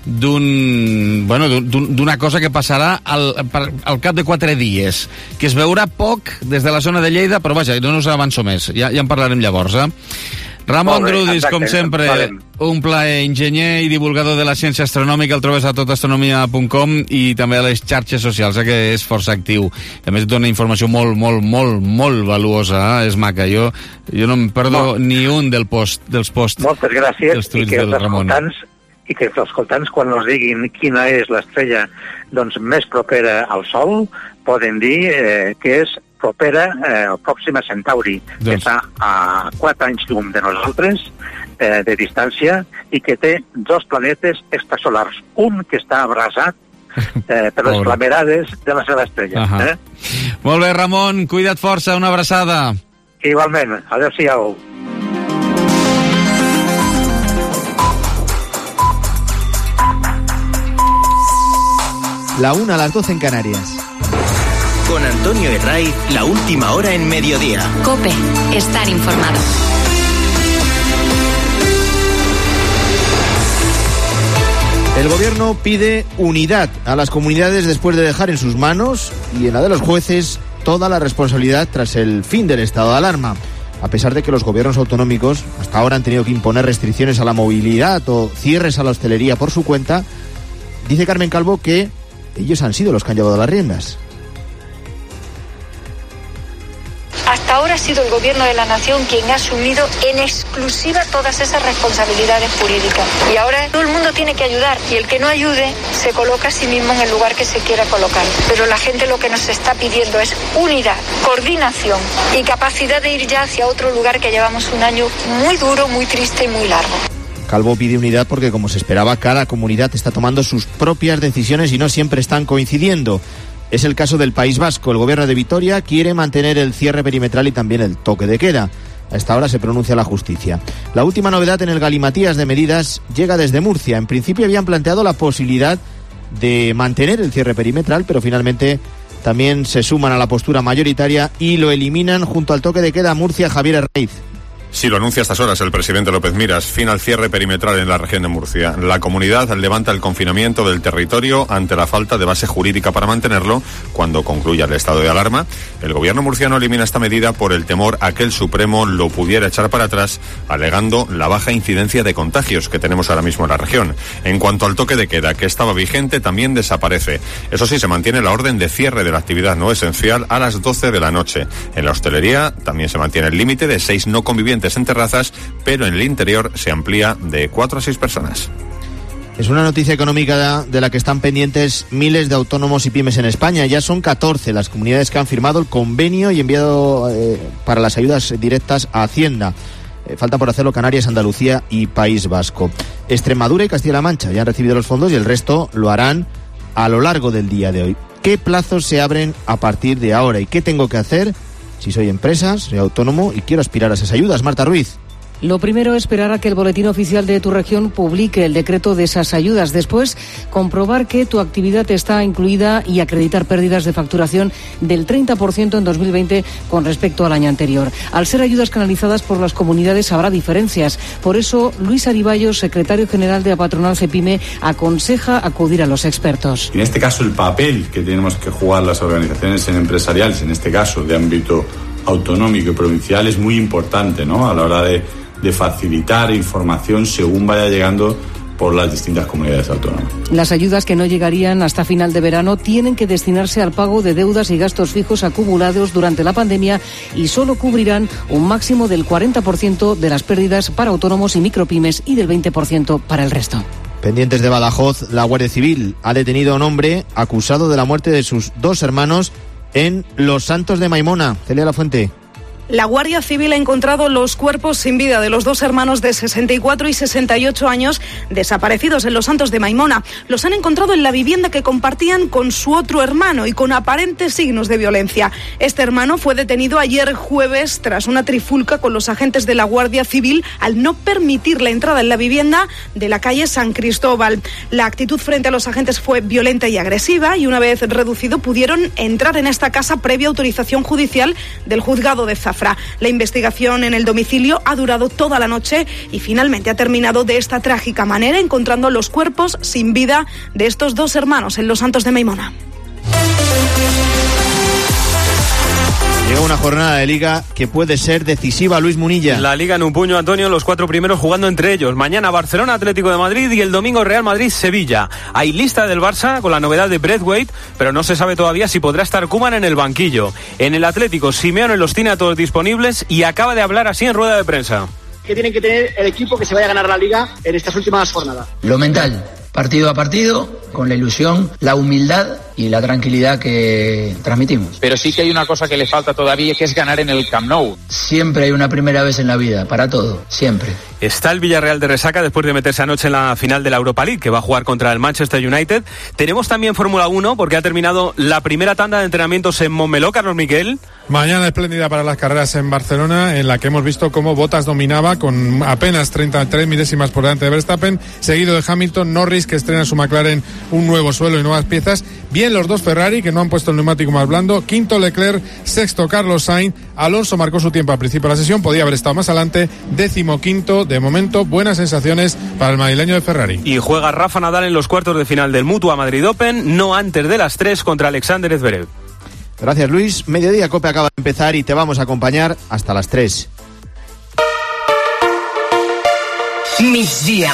d'un, bueno, d'una cosa que passarà al, al cap de quatre dies, que es veurà poc des de la zona de Lleida, però vaja, no us avanço més, ja, ja en parlarem llavors, eh? Ramon Drudis, com sempre, vale. Un plaer, enginyer i divulgador de la ciència astronòmica, el trobes a tot astronomia punt com i també a les xarxes socials, eh, que és força actiu. A més, et dona informació molt, molt, molt, molt valuosa, eh? És maca. Jo, jo no em perdo no. ni un del post, dels posts. Moltes gràcies, i que, els escoltants, i que els escoltants, quan ens diguin quina és l'estrella doncs, més propera al Sol, poden dir eh, que és propera eh, el Pròxima Centauri, doncs... que està a quatre anys llum de nosaltres, eh, de distància, i que té dos planetes extrasolars. Un que està abrasat eh, per les flamerades de la seva estrella. Uh-huh. eh? Molt bé, Ramon, cuida't força, una abraçada. Igualment, adéu-siau. La una a las doce en Canarias. Con Antonio Herray, la última hora en mediodía. COPE, estar informado. El gobierno pide unidad a las comunidades después de dejar en sus manos y en la de los jueces toda la responsabilidad tras el fin del estado de alarma. A pesar de que los gobiernos autonómicos hasta ahora han tenido que imponer restricciones a la movilidad o cierres a la hostelería por su cuenta, dice Carmen Calvo que ellos han sido los que han llevado las riendas. Hasta ahora ha sido el Gobierno de la Nación quien ha asumido en exclusiva todas esas responsabilidades jurídicas. Y ahora todo el mundo tiene que ayudar, y el que no ayude se coloca a sí mismo en el lugar que se quiera colocar. Pero la gente lo que nos está pidiendo es unidad, coordinación y capacidad de ir ya hacia otro lugar que llevamos un año muy duro, muy triste y muy largo. Calvo pide unidad porque, como se esperaba, cada comunidad está tomando sus propias decisiones y no siempre están coincidiendo. Es el caso del País Vasco. El gobierno de Vitoria quiere mantener el cierre perimetral y también el toque de queda. A esta hora se pronuncia la justicia. La última novedad en el galimatías de medidas llega desde Murcia. En principio habían planteado la posibilidad de mantener el cierre perimetral, pero finalmente también se suman a la postura mayoritaria y lo eliminan junto al toque de queda. Murcia, Javier Herraiz. Sí, lo anuncia a estas horas el presidente López Miras. Fin al cierre perimetral en la región de Murcia. La comunidad levanta el confinamiento del territorio ante la falta de base jurídica para mantenerlo cuando concluya el estado de alarma. El gobierno murciano elimina esta medida por el temor a que el Supremo lo pudiera echar para atrás, alegando la baja incidencia de contagios que tenemos ahora mismo en la región. En cuanto al toque de queda, que estaba vigente, también desaparece. Eso sí, se mantiene la orden de cierre de la actividad no esencial a las doce de la noche. En la hostelería también se mantiene el límite de seis no convivientes en terrazas, pero en el interior se amplía de cuatro a seis personas. Es una noticia económica de la que están pendientes miles de autónomos y pymes en España. Ya son catorce las comunidades que han firmado el convenio y enviado eh, para las ayudas directas a Hacienda. Eh, falta por hacerlo Canarias, Andalucía y País Vasco. Extremadura y Castilla-La Mancha ya han recibido los fondos y el resto lo harán a lo largo del día de hoy. ¿Qué plazos se abren a partir de ahora y qué tengo que hacer si soy empresa, soy autónomo y quiero aspirar a esas ayudas? Marta Ruiz. Lo primero es esperar a que el boletín oficial de tu región publique el decreto de esas ayudas. Después, comprobar que tu actividad está incluida y acreditar pérdidas de facturación del treinta por ciento en dos mil veinte con respecto al año anterior. Al ser ayudas canalizadas por las comunidades habrá diferencias. Por eso, Luis Ariballo, secretario general de la patronal CEPIME, aconseja acudir a los expertos. En este caso, el papel que tenemos que jugar las organizaciones empresariales, en este caso de ámbito autonómico y provincial, es muy importante, ¿no?, a la hora de de facilitar información según vaya llegando por las distintas comunidades autónomas. Las ayudas que no llegarían hasta final de verano tienen que destinarse al pago de deudas y gastos fijos acumulados durante la pandemia y solo cubrirán un máximo del cuarenta por ciento de las pérdidas para autónomos y micropymes y del veinte por ciento para el resto. Pendientes de Badajoz, la Guardia Civil ha detenido a un hombre acusado de la muerte de sus dos hermanos en Los Santos de Maimona. Celia Lafuente. La Guardia Civil ha encontrado los cuerpos sin vida de los dos hermanos de sesenta y cuatro y sesenta y ocho años desaparecidos en Los Santos de Maimona. Los han encontrado en la vivienda que compartían con su otro hermano y con aparentes signos de violencia. Este hermano fue detenido ayer jueves tras una trifulca con los agentes de la Guardia Civil al no permitir la entrada en la vivienda de la calle San Cristóbal. La actitud frente a los agentes fue violenta y agresiva y una vez reducido pudieron entrar en esta casa previa autorización judicial del juzgado de Zafra. La investigación en el domicilio ha durado toda la noche y finalmente ha terminado de esta trágica manera, encontrando los cuerpos sin vida de estos dos hermanos en Los Santos de Maimona. Llega una jornada de Liga que puede ser decisiva, Luis Munilla. La Liga en un puño, Antonio, los cuatro primeros jugando entre ellos. Mañana Barcelona, Atlético de Madrid y el domingo Real Madrid, Sevilla. Hay lista del Barça con la novedad de Braithwaite, pero no se sabe todavía si podrá estar Koeman en el banquillo. En el Atlético, Simeone los tiene a todos disponibles y acaba de hablar así en rueda de prensa. ¿Qué tienen que tener el equipo que se vaya a ganar la Liga en estas últimas jornadas? Lo mental, partido a partido, con la ilusión, la humildad y la tranquilidad que transmitimos. Pero sí que hay una cosa que le falta todavía, que es ganar en el Camp Nou. Siempre hay una primera vez en la vida, para todo, siempre. Está el Villarreal de resaca después de meterse anoche en la final de la Europa League, que va a jugar contra el Manchester United. Tenemos también Fórmula uno, porque ha terminado la primera tanda de entrenamientos en Montmeló, Carlos Miquel. Mañana espléndida para las carreras en Barcelona, en la que hemos visto cómo Bottas dominaba con apenas treinta y tres milésimas por delante de Verstappen, seguido de Hamilton, Norris, que estrena su McLaren un nuevo suelo y nuevas piezas. Bien los dos Ferrari, que no han puesto el neumático más blando. Quinto Leclerc, sexto Carlos Sainz. Alonso marcó su tiempo al principio de la sesión, podía haber estado más adelante. Décimo quinto, de momento, buenas sensaciones para el madrileño de Ferrari. Y juega Rafa Nadal en los cuartos de final del Mutua Madrid Open, no antes de las tres, contra Alexander Zverev. Gracias, Luis. Mediodía Cope acaba de empezar y te vamos a acompañar hasta las tres. Migdia.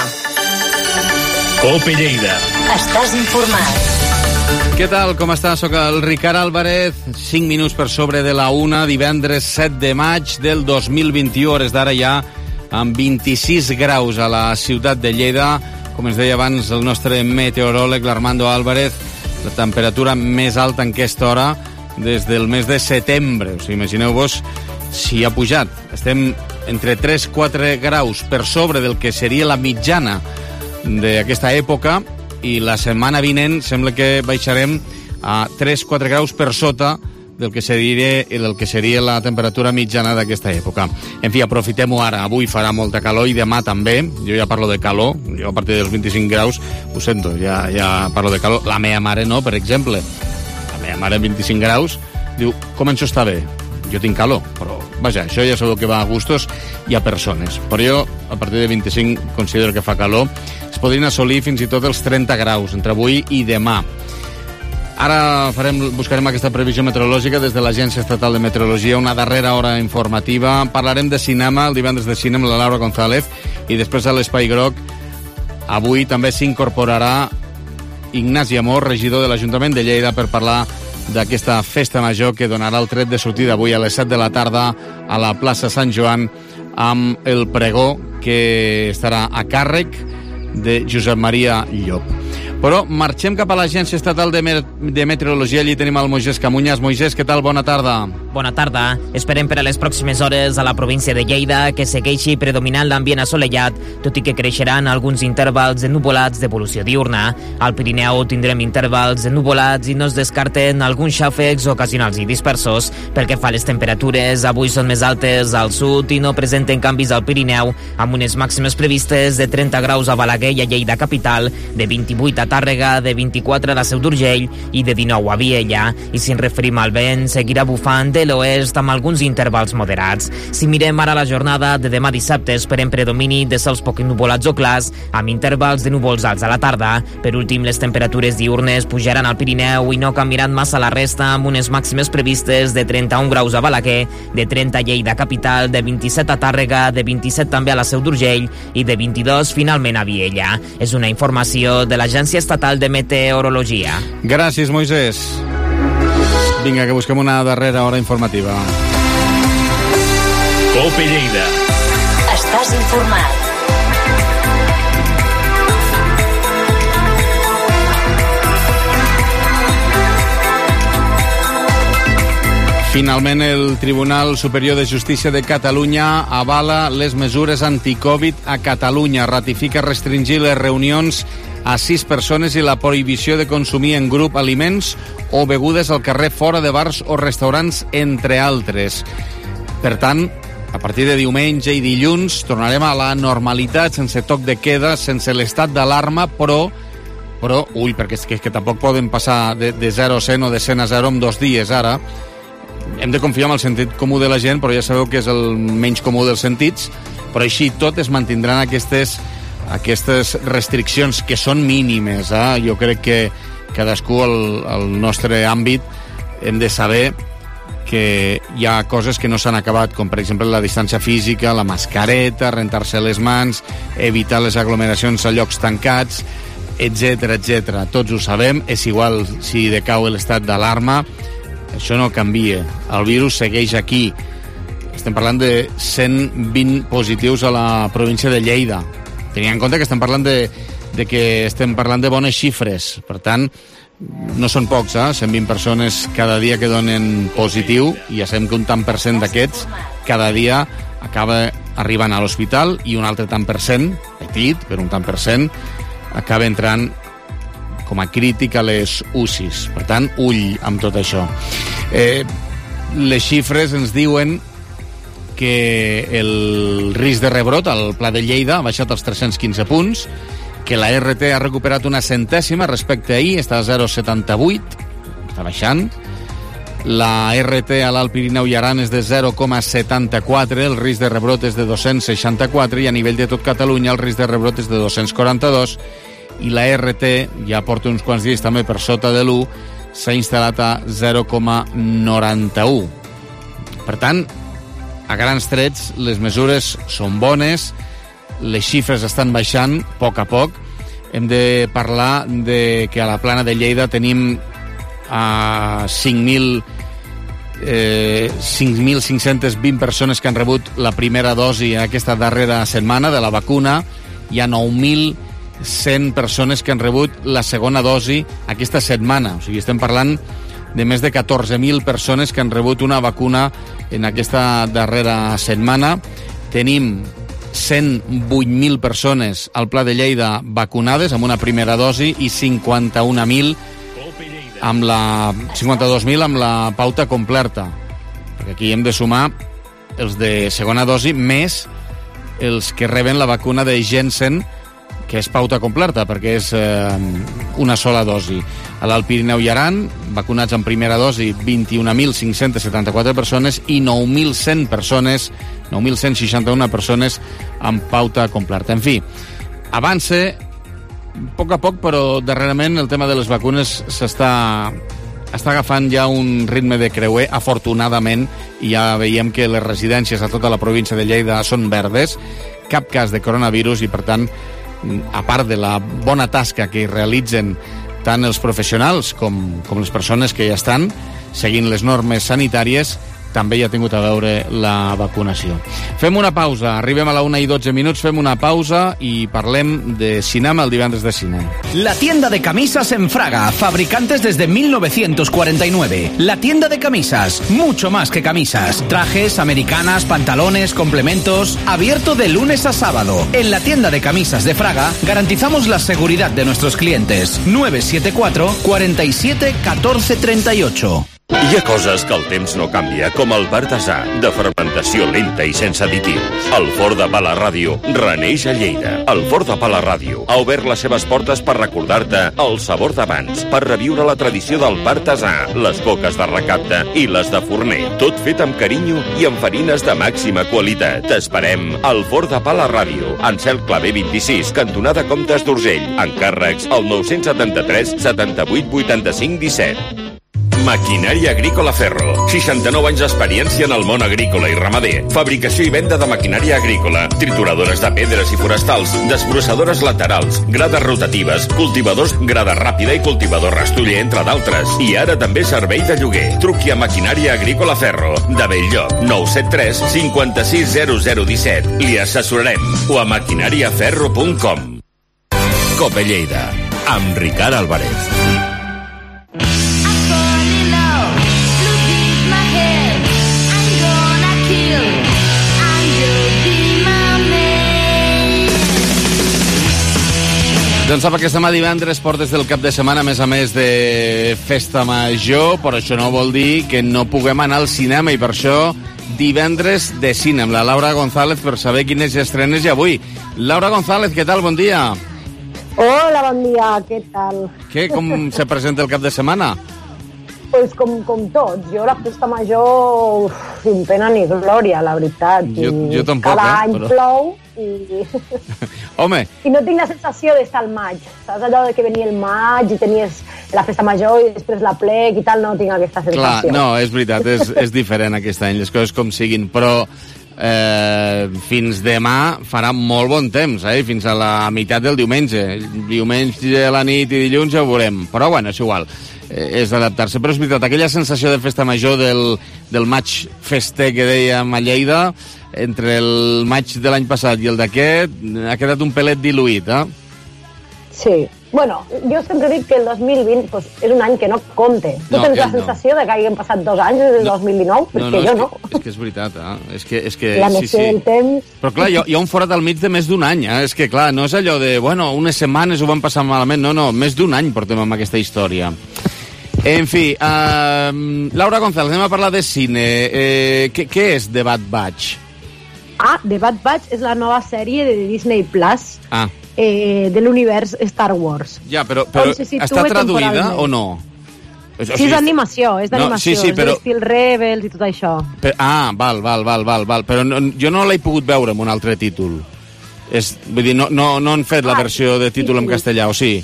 Cope Lleida. Estàs informat. Què tal, com està? Soc el Ricard Álvarez, cinc minuts per sobre de la una, divendres set de maig del dos mil vint-i-u, hores d'ara ja amb vint-i-sis graus a la ciutat de Lleida. Com ens deia abans el nostre meteoròleg, l'Armando Álvarez, la temperatura més alta en aquesta hora des del mes de setembre. O sigui, imagineu-vos si ha pujat. Estem entre tres a quatre graus per sobre del que seria la mitjana d'aquesta època, i la setmana vinent sembla que baixarem a tres a quatre graus per sota del que seria, del que seria la temperatura mitjana d'aquesta època. En fi, aprofitem-ho ara. Avui farà molta calor i demà també. Jo ja parlo de calor. Jo a partir dels vint-i-cinc graus, ho sento, ja, ja parlo de calor. La meva mare no, per exemple. La meva mare, vint-i-cinc graus, diu, començo a estar bé. Jo tinc calor, però, vaja, això ja sabeu que va a gustos i a persones. Però jo, a partir de vint-i-cinc, considero que fa calor. Es podrien assolir fins i tot els trenta graus entre avui i demà. Ara farem, buscarem aquesta previsió meteorològica des de l'Agència Estatal de Meteorologia, una darrera hora informativa. Parlarem de cinema, el divendres de cinema, la Laura González, i després a l'Espai Groc avui també s'incorporarà Ignasi Amor, regidor de l'Ajuntament de Lleida, per parlar d'aquesta festa major que donarà el tret de sortida avui a les set de la tarda a la plaça Sant Joan, amb el pregó que estarà a càrrec de Josep Maria Llop. Però marxem cap a l'Agència Estatal de, Met de Meteorologia. Allí tenim el Moisès Camunyas. Moisès, què tal? Bona tarda. Bona tarda. Esperem per a les pròximes hores a la província de Lleida que segueixi predominant l'ambient assolellat, tot i que creixeran alguns intervals de nuvolats d'evolució diurna. Al Pirineu tindrem intervals de nuvolats i no es descarten alguns xàfecs ocasionals i dispersos. Pel que fa a les temperatures, avui són més altes al sud i no presenten canvis al Pirineu, amb unes màximes previstes de trenta graus a Balaguer i a Lleida capital, de vint-i-vuit a Tàrrega, de vint-i-quatre a la Seu d'Urgell i de dinou a Viella. I si ens referim al vent, seguirà bufant de l'oest amb alguns intervals moderats. Si mirem ara la jornada de demà dissabte, esperem predomini de cels poc nuvolats o clars, amb intervals de núvols alts a la tarda. Per últim, les temperatures diurnes pujaran al Pirineu i no canviaran massa la resta, amb unes màximes previstes de trenta-un graus a Balaguer, de trenta a Lleida capital, de vint-i-set a Tàrrega, de vint-i-set també a la Seu d'Urgell i de vint-i-dos finalment a Viella. És una informació de l'Agència Estatal de Meteorologia. Gràcies, Moisès. Vinga, que busquem una darrera hora informativa. Cope Lleida. Estàs informat. Finalment, el Tribunal Superior de Justícia de Catalunya avala les mesures anti-Covid a Catalunya. Ratifica restringir les reunions a sis persones i la prohibició de consumir en grup aliments o begudes al carrer fora de bars o restaurants, entre altres. Per tant, a partir de diumenge i dilluns tornarem a la normalitat, sense toc de queda, sense l'estat d'alarma, però, però ui, perquè és que, és que tampoc poden passar de, de zero a cent o de cent a zero en dos dies ara. Hem de confiar en el sentit comú de la gent, però ja sabeu que és el menys comú dels sentits, però així tot es mantindran aquestes aquestes restriccions que són mínimes. Eh? Jo crec que cadascú al, al nostre àmbit hem de saber que hi ha coses que no s'han acabat, com per exemple la distància física, la mascareta, rentar-se les mans, evitar les aglomeracions a llocs tancats, etcètera, etcètera. Tots ho sabem, és igual si decau l'estat d'alarma, això no canvia. El virus segueix aquí. Estem parlant de cent vint positius a la província de Lleida. Tenint en compte que estem parlant de, de que estem parlant de bones xifres. Per tant, no són pocs, eh? cent vint persones cada dia que donen positiu, i ja sabem que un tant per cent d'aquests cada dia acaba arribant a l'hospital, i un altre tant per cent, petit, però un tant per cent, acaba entrant com a crític a les U C Is. Per tant, ull amb tot això. Eh, les xifres ens diuen que el risc de rebrot al Pla de Lleida ha baixat als tres-cents quinze punts, que la R T ha recuperat una centèsima respecte a ahir, està a zero coma setanta-vuit, està baixant. La R T a l'Alt Pirineu i Aran és de zero coma setanta-quatre, el risc de rebrot és de dos-cents seixanta-quatre, i a nivell de tot Catalunya el risc de rebrot és de dos-cents quaranta-dos, i la R T, ja porta uns quants dies també per sota de l'u, s'ha instal·lat a zero coma noranta-u. Per tant, a grans trets, les mesures són bones, les xifres estan baixant a poc a poc. Hem de parlar de que a la Plana de Lleida tenim a cinc mil cinc-centes vint persones que han rebut la primera dosi en aquesta darrera setmana de la vacuna. Hi ha nou mil cent persones que han rebut la segona dosi aquesta setmana. O sigui, estem parlant de més de catorze mil persones que han rebut una vacuna en aquesta darrera setmana. Tenim cent vuit mil persones al Pla de Lleida vacunades amb una primera dosi i cinquanta-un mil amb la cinquanta-dos mil amb la pauta completa, perquè aquí hem de sumar els de segona dosi més els que reben la vacuna de Janssen, que és pauta completa perquè és eh, una sola dosi. A l'Alt Pirineu i Aran, vacunats en primera dosi vint-i-un mil cinc-cents setanta-quatre persones i nou mil cent persones, nou mil cent seixanta-una persones amb pauta completa. En fi, avança a poc a poc, però darrerament el tema de les vacunes s'està està agafant ja un ritme de creuer, afortunadament, i ja veiem que les residències a tota la província de Lleida són verdes, cap cas de coronavirus, i per tant, a part de la bona tasca que realitzen tant els professionals com, com les persones que ja estan seguint les normes sanitàries, també ja ha tingut a veure la vacunació. Fem una pausa, arribem a la una i dotze minuts, fem una pausa i parlem de cinema el divendres de cine. La tienda de camisas en Fraga, fabricantes desde mil novecientos cuarenta y nueve. La tienda de camisas, mucho más que camisas. Trajes, americanas, pantalones, complementos, abierto de lunes a sábado. En la tienda de camisas de Fraga garantizamos la seguridad de nuestros clientes. nueve siete cuatro, cuarenta y siete, catorce treinta y ocho. Hi ha coses que el temps no canvia, com el Partasà, de fermentació lenta i sense additius. El Fort de Pala Ràdio reneix a Lleida. El Fort de Pala Ràdio ha obert les seves portes per recordar-te el sabor d'abans, per reviure la tradició del Partasà, les coques de recapte i les de forner. Tot fet amb carinyo i amb farines de màxima qualitat. T'esperem al Fort de Pala Ràdio, en Cel Clavé vint-i-sis, cantonada Comtes d'Urgell. Encàrrecs al nou setanta-tres, setanta-vuit, vuitanta-cinc, disset. Maquinària Agrícola Ferro. seixanta-nou anys d'experiència en el món agrícola i ramader. Fabricació i venda de maquinària agrícola. Trituradores de pedres i forestals, desbrossadores laterals, grades rotatives, cultivadors grada ràpida i cultivador rastoller, entre d'altres. I ara també servei de lloguer. Truqui a Maquinària Agrícola Ferro. De Belllloc, nou set tres, cinquanta-sis, zero zero disset. Li assessorarem. O a maquinàriaferro punt com. Cope Lleida, amb Ricard Álvarez. Doncs sap que estem a divendres, portes del cap de setmana, a més a més de festa major, però això no vol dir que no puguem anar al cinema, i per això divendres de cine amb la Laura González per saber quines estrenes hi ha avui. Laura González, què tal? Bon dia. Hola, bon dia, què tal? Què, com se presenta el cap de setmana? Pues com, com tots. Jo la festa major, uf, sin pena ni glòria, la veritat. Jo, jo tampoc, Cada eh? any Però... plou i... Home... I no tinc la sensació d'estar al maig. Saps allò de que venia el maig i tenies la festa major i després la plec i tal? No tinc aquesta sensació. Clar, no, és veritat, és, és diferent aquest any, les coses com siguin, però eh, fins demà farà molt bon temps, eh? Fins a la meitat del diumenge. Diumenge a la nit i dilluns ja ho veurem, però bueno, és igual. És adaptar-se, però és veritat, aquella sensació de festa major del, del maig fester que dèiem a Lleida, entre el maig de l'any passat i el d'aquest, ha quedat un pelet diluït, eh? Sí. Bueno, jo sempre dic que el dos mil vint pues, és un any que no compte. Tu No, tens la no. sensació de que hagin passat dos anys des del No. dos mil dinou? Perquè no, no, jo és no. Que, és que és veritat, eh? És que, és que, La sí, noció sí. del temps... Però clar, hi ha, hi ha un forat al mig de més d'un any, eh? És que clar, no és allò de, bueno, unes setmanes ho van passar malament, no, no, més d'un any portem amb aquesta història. En fi, uh, Laura González, anem a parlar de cine. Eh, què, què és The Bad Batch? Ah, The Bad Batch és la nova sèrie de Disney Plus Ah, eh, de l'univers Star Wars. ja, però, però On se situa està traduïda temporalment. o no? O Sí, és d'animació, és d'animació, No, sí, sí, és però- d'estil Rebels i tot això. Per, ah, val, val, val, val, val. Però no, jo no l'he pogut veure amb un altre títol. És, vull dir, no, no, no han fet la Ah, versió de títol en castellà, o sí?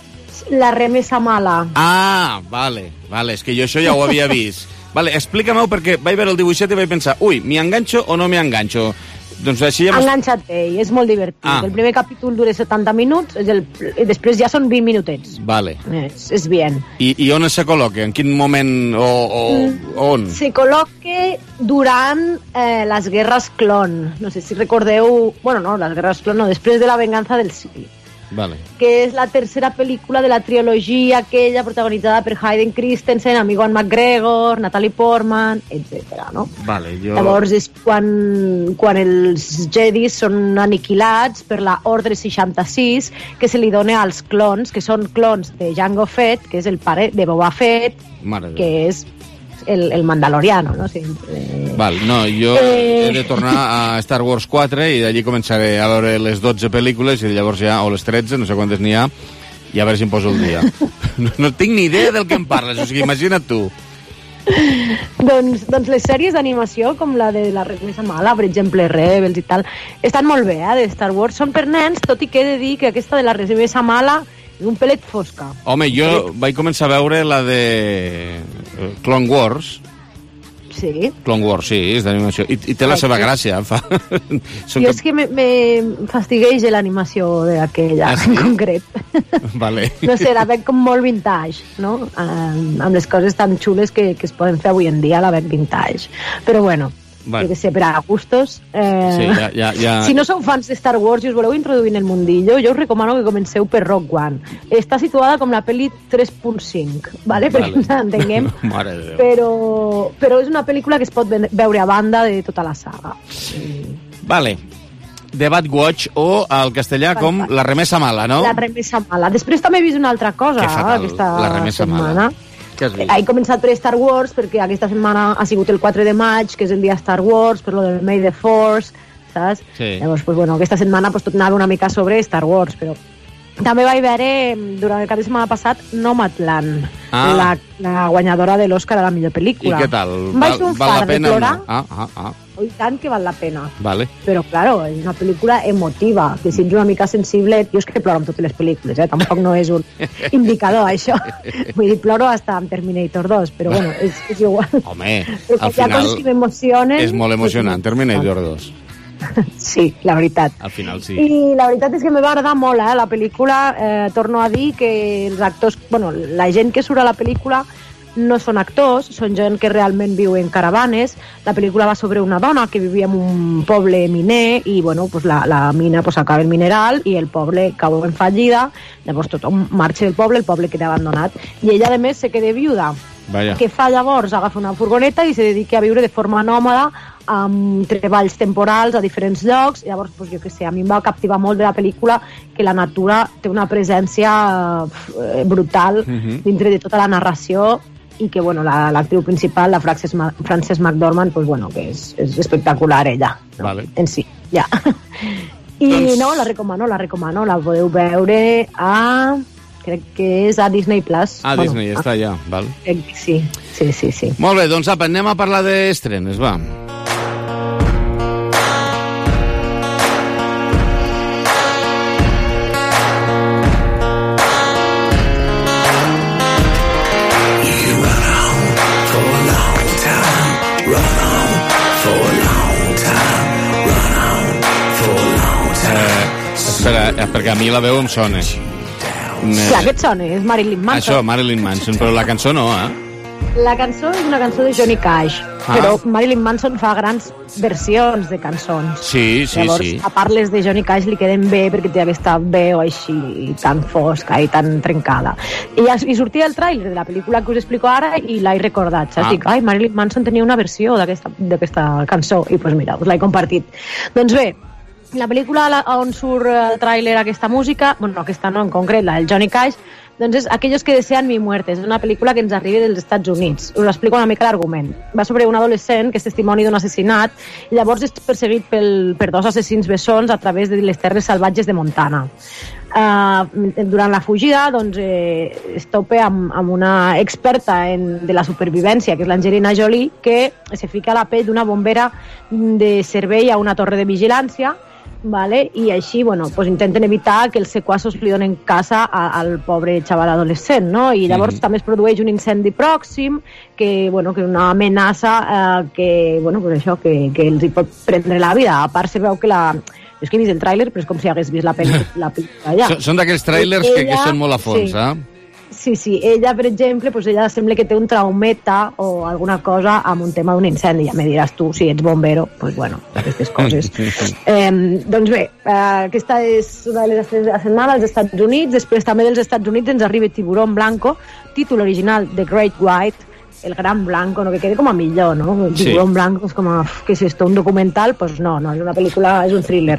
La remesa mala. Ah, vale, vale, és que jo això ja ho havia vist. Vale, explica-m'ho perquè vaig veure el dibuixet i vaig pensar, ui, m'hi enganxo o no m'hi enganxo? Doncs així ja... Enganxa't ell, és molt divertit. Ah. El primer capítol dura setanta minuts és el, i després ja són vint minutets. Vale. És, és bien. I, I on se col·loca? En quin moment o, o Mm. on? Se col·loca durant eh, les guerres clon. No sé si recordeu... Bueno, no, les guerres clon no, després de la venganza del Sith, Vale. que és la tercera pel·lícula de la trilogia aquella protagonitzada per Hayden Christensen, amigo Iwan McGregor, Natalie Portman, etcètera. No? Vale, jo... Llavors és quan, quan els Jedis són aniquilats per la Ordre seixanta-sis, que se li dona als clons, que són clons de Jango Fett, que és el pare de Boba Fett, Mare de que és el, el mandaloriano, no? Sempre. Val, no, jo Eh. he de tornar a Star Wars quatre i d'allí començaré a veure les dotze pel·lícules i llavors ja, o les tretze, no sé quantes n'hi ha, i a veure si em poso el dia. No, no tinc ni idea del que em parles, o sigui, imagina't tu. doncs, doncs les sèries d'animació, com la de la Remesa Mala, per exemple, Rebels i tal, estan molt bé, eh, de Star Wars. Són per nens, tot i que he de dir que aquesta de la Remesa Mala és un pelet fosca. Home, jo vaig començar a veure la de eh, Clone Wars. Sí. Clone Wars, sí, és d'animació. I, I té la seva gràcia. Fa... Són Jo cap- és que me, me fastigueix l'animació d'aquella, Ah, sí? en concret. Vale. No sé, la veig com molt vintage, no? Um, amb les coses tan xules que, que es poden fer avui en dia, la veig vintage. Però bueno, Bueno. jo que sé, per a gustos. Eh, Sí, ja, ja, ja... Si no sou fans de Star Wars i us voleu introduir en el mundillo, jo us recomano que comenceu per Rogue One. Està situada com la pel·li tres punt cinc, ¿vale? Perquè Vale. ens entenguem. Mare de Déu. Però, però és una pel·lícula que es pot ve- veure a banda de tota la saga. Vale. The Bad Watch, o al castellà com La remesa mala, no? La remesa mala. Després també he vist una altra cosa Que fatal, aquesta La remesa setmana. mala. Què has vist? He començat per Star Wars perquè aquesta setmana ha sigut el quatre de maig, que és el dia Star Wars, per lo del May the Force, saps? Sí. Llavors, pues, bueno, aquesta setmana pues, tot anava una mica sobre Star Wars, però també vaig veure, durant el cap de setmana passat, Nomadland, Ah. la, la guanyadora de l'Oscar a la millor I pel·lícula. què tal? Em vaig fer un val la fart de pena o plorar. no? Ah, ah, ah. Oh, i tant que val la pena. Vale. Però, claro, és una pel·lícula emotiva, que si ets una mica sensible... Jo és que ploro amb totes les pel·lícules, eh? Tampoc no és un indicador, això. Vull dir, ploro hasta amb Terminator dos, però bueno, és, és igual. Home, Però al hi ha final coses que m'emocionen... és molt emocionant, Terminator dos. Sí, la veritat. Al final sí. I la veritat és que me va agradar molt, eh, la pel·lícula. Eh, torno a dir que els actors... Bueno, la gent que surt a la pel·lícula no són actors, són gent que realment viu en caravanes. La pel·lícula va sobre una dona que vivia en un poble miner i, bueno, pues la, la mina pues, acaba el mineral i el poble cau en fallida. Llavors tothom marxa del poble, el poble queda abandonat. I ella, a més, se queda viuda. Vaja. Què fa llavors? Agafa una furgoneta i se dedica a viure de forma nòmada amb treballs temporals a diferents llocs. Llavors, pues, jo què sé, a mi em va captivar molt de la pel·lícula que la natura té una presència eh, brutal Mhm. dintre de tota la narració i que, bueno, la- l'actriu principal, la Frances, Ma Frances McDormand, pues, bueno, que és, és espectacular ella, no? Vale. En si, ja. I Doncs- no, la recomano, la recomano, la podeu veure a crec que és a Disney Plus. Ah, bueno, Disney, està allà, val. Sí, sí, sí, sí. Molt bé, doncs apa, anem a parlar d'estrenes, va. Espera, perquè a mi la veu em sona. Clar que et sona, és Marilyn Manson. Això, Marilyn Manson, però la cançó no, eh? La cançó és una cançó de Johnny Cash, ah. però Marilyn Manson fa grans versions de cançons. Sí, sí, Llavors, sí. a part les de Johnny Cash li queden bé perquè té aquesta veu així tan fosca i tan trencada. I, i sortia el tràiler de la pel·lícula que us explico ara i l'he recordat, saps? Ah. Dic, ai, Marilyn Manson tenia una versió d'aquesta cançó i doncs mira, us l'he compartit. Doncs bé, la pel·lícula on surt el tràiler aquesta música, bueno, aquesta no en concret, la del Johnny Cash, doncs és Aquellos que desean mi muerte. És una pel·lícula que ens arriba dels Estats Units. Us explico una mica l'argument. Va sobre un adolescent que és testimoni d'un assassinat i llavors és perseguit pel, per dos assassins bessons a través de les terres salvatges de Montana. Uh, durant la fugida doncs, eh, es topa amb, amb una experta en, de la supervivència, que és l'Angelina Jolie, que se fica a la pell d'una bombera de servei a una torre de vigilància. Vale? I així, bueno, pues intenten evitar que els sequassos li donen casa a, al pobre xaval adolescent, no? I llavors mm-hmm. també es produeix un incendi pròxim que, bueno, que una amenaça eh, que, bueno, pues això, que, que els hi pot prendre la vida. A part se veu que la... És que he vist el tràiler, però és com si hagués vist la pel·lícula allà. Són, són d'aquells tràilers que, que són molt a fons, sí. eh? Sí, sí, ella, per exemple, pues ella sembla que té un traumeta o alguna cosa amb un tema d'un incendi. Ja me diràs tu, si ets bombero, pues bueno, aquestes coses. eh, doncs bé, eh, aquesta és una de les estrenes de la setmana als Estats Units. Després també dels Estats Units ens arriba Tiburón Blanco, títol original The Great White, el gran blanco, no? Que quede com a millor, no? El Tiburón sí. Blanco és com a... Uf, què és esto, un documental? Pues no, no, és una pel·lícula, és un thriller.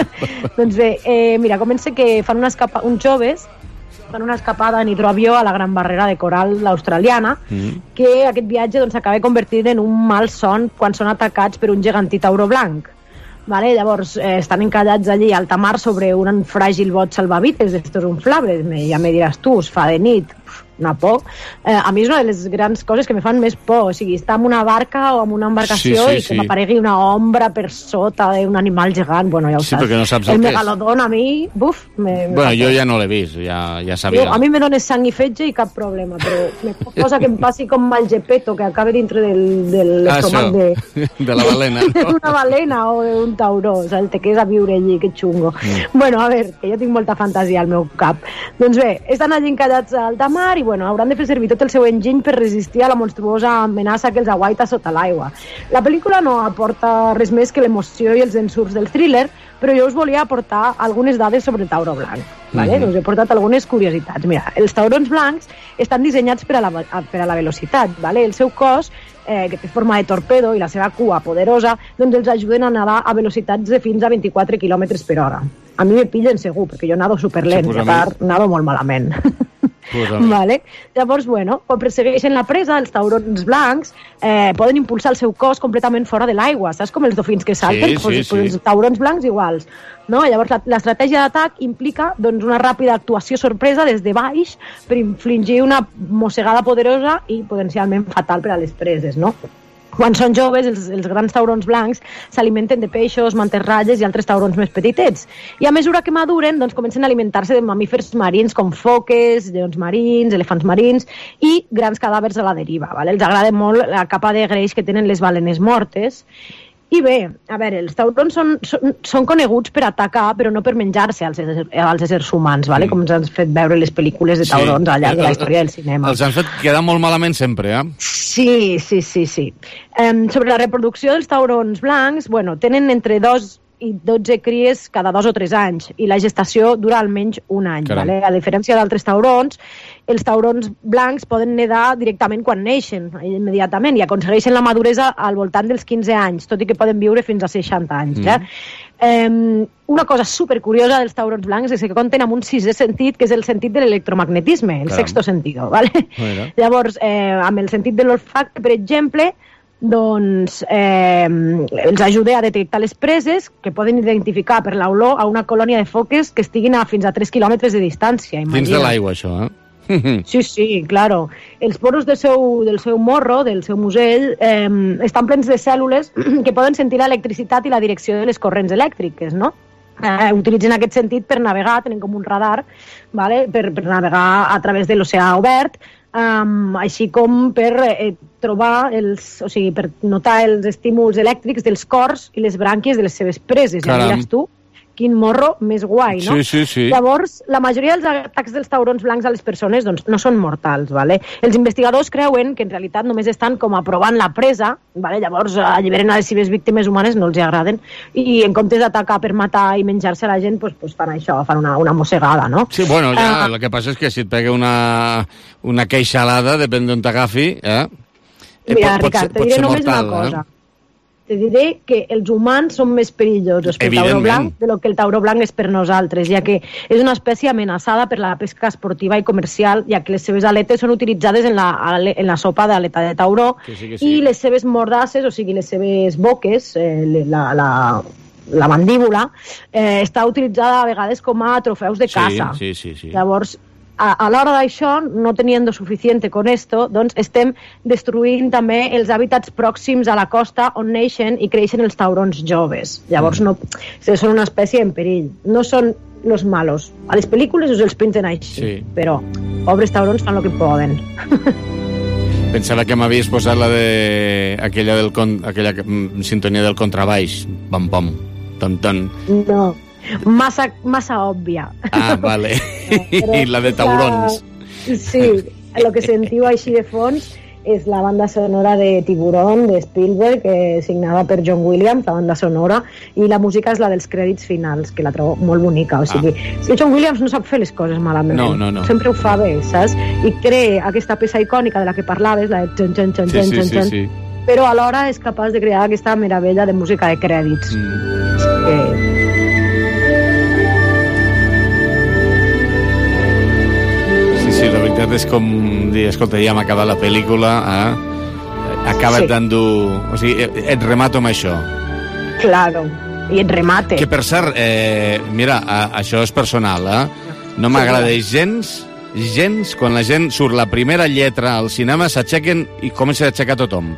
Doncs bé, eh, mira, comença que fan una escapa... uns joves fan una escapada en hidroavió a la Gran Barrera de Coral australiana, mm. que aquest viatge doncs, s'acaba convertint en un mal son quan són atacats per un gegantí tauró blanc. Vale? Llavors eh, estan encallats allí a alta mar sobre un fràgil bot salvavides d'estos inflables. Ja me diràs tu, es fa de nit, una por. Eh, a mi és una de les grans coses que me fan més por, o sigui, estar en una barca o en una embarcació sí, sí, i que sí. m'aparegui una ombra per sota d'un animal gegant, bueno, ja ho sí, saps. No saps el, el megalodon a mi, buf, me, me bueno, jo ja no l'he vist, ja, ja sabia. Jo, a mi me dones sang i fetge i cap problema, però me cosa que em passi com mal Gepetto, que acabe dintre del, de l'estómac ah, de... de la balena. No? D'una balena o d'un tauró, o sigui, el te quedes a viure allí, que xungo. Mm. Bueno, a veure, que jo tinc molta fantasia al meu cap. Doncs bé, estan allí encallats a alta mar i, bueno, hauran de fer servir tot el seu enginy per resistir a la monstruosa amenaça que els aguaita sota l'aigua. La pel·lícula no aporta res més que l'emoció i els ensurts del thriller, però jo us volia aportar algunes dades sobre el tauró blanc. Vale? Mm-hmm. Us he portat algunes curiositats. Mira, els taurons blancs estan dissenyats per a la, per a la velocitat. Vale? El seu cos, eh, que té forma de torpedo, i la seva cua poderosa, doncs els ajuden a nedar a velocitats de fins a vint-i-quatre quilòmetres per hora. A mi me pillen segur, perquè jo nado superlent, sí, pues a part, nado molt malament. Pues vale? Llavors, bueno, quan persegueixen la presa, els taurons blancs eh, poden impulsar el seu cos completament fora de l'aigua, saps? Com els dofins que salten, sí, pues, sí, pues, sí. Els taurons blancs iguals. No? Llavors, l'estratègia d'atac implica doncs, una ràpida actuació sorpresa des de baix per infligir una mossegada poderosa i potencialment fatal per a les preses, no? Quan són joves, els, els grans taurons blancs s'alimenten de peixos, manterralles i altres taurons més petitets. I a mesura que maduren, doncs, comencen a alimentar-se de mamífers marins com foques, lleons marins, elefants marins i grans cadàvers a la deriva. Vale? Els agrada molt la capa de greix que tenen les balenes mortes. I bé, a veure, els taurons són, són, són coneguts per atacar, però no per menjar-se als, als éssers humans, vale? Com ens han fet veure les pel·lícules de taurons sí. al llarg de la història del cinema. Els han fet quedar molt malament sempre, eh? Sí, sí, sí, sí. Um, sobre la reproducció dels taurons blancs, bueno, tenen entre dos i dotze cries cada dos o tres anys, i la gestació dura almenys un any. Vale? A diferència d'altres taurons, els taurons blancs poden nedar directament quan neixen, immediatament, i aconsegueixen la maduresa al voltant dels quinze anys, tot i que poden viure fins a seixanta anys. Mm. Eh? Um, una cosa supercuriosa dels taurons blancs és que compten amb un sisè sentit, que és el sentit de l'electromagnetisme, el Caram. sexto sentido. Vale? Bueno. Llavors, eh, amb el sentit de l'olfacte, per exemple, doncs eh, els ajuda a detectar les preses que poden identificar per l'olor a una colònia de foques que estiguin a fins a tres quilòmetres de distància. Imagina. Dins de l'aigua, això, eh? Sí, sí, claro. Els poros del seu, del seu morro, del seu musell, eh, estan plens de cèl·lules que poden sentir l'electricitat i la direcció de les corrents elèctriques, no? Eh, utilitzen aquest sentit per navegar, tenen com un radar, vale? per, per navegar a través de l'oceà obert, um, així com per eh, trobar els, o sigui, per notar els estímuls elèctrics dels cors i les brànquies de les seves preses. Caram. Ja diràs tu quin morro més guai, no? Sí, sí, sí. Llavors, la majoria dels atacs dels taurons blancs a les persones doncs, no són mortals, vale? Els investigadors creuen que en realitat només estan com aprovant la presa, vale? Llavors alliberen a les seves víctimes humanes, no els agraden, i en comptes d'atacar per matar i menjar-se a la gent, doncs, doncs fan això, fan una, una mossegada, no? Sí, bueno, ja, uh, el que passa és que si et pega una, una queixalada, depèn d'on t'agafi, eh? Mira, pot, Ricard, pot te diré ser només mortal, una cosa. Eh? Te diré que els humans són més perillosos pel tauró blanc de lo que el tauró blanc és per nosaltres, ja que és una espècie amenaçada per la pesca esportiva i comercial, ja que les seves aletes són utilitzades en la, en la sopa d'aleta de tauró, que sí, que sí. I les seves mordasses, o sigui, les seves boques, eh, la, la, la mandíbula, eh, està utilitzada a vegades com a trofeus de caça. Sí, sí, sí, sí. Llavors, a, a l'hora d'això, no teniendo suficiente con esto, doncs estem destruint també els hàbitats pròxims a la costa on neixen i creixen els taurons joves. Llavors, no, són una espècie en perill. No són los malos. A les pel·lícules us els pinten així, sí. Però pobres taurons fan el que poden. Pensava que m'havies posat la de... aquella, del con... aquella sintonia del contrabaix. Pam, pam, ton, ton. No. Massa, massa òbvia. Ah, vale. I la de taurons. La... Sí, el que sentiu així de fons és la banda sonora de Tiburón, de Spielberg, eh, signada per John Williams, la banda sonora, i la música és la dels crèdits finals, que la trobo molt bonica. O sigui, ah. si John Williams no sap fer les coses malament. No, no, no. Sempre ho fa bé, saps? I crea aquesta peça icònica de la que parlaves, la de xon, xon, xon, sí, xon, sí, xon, sí, sí. Però alhora és capaç de crear aquesta meravella de música de crèdits. Mm. Que... Sí, la veritat és com dir, escolta, ja m'ha acabat la pel·lícula, eh? Acaba sí. dando... O sigui, et remato amb això. Claro, i et remate. Que, per cert, eh, mira, a, això és personal, eh? No m'agradeix gens, gens, quan la gent surt la primera lletra al cinema, s'aixequen i comença a aixecar tothom.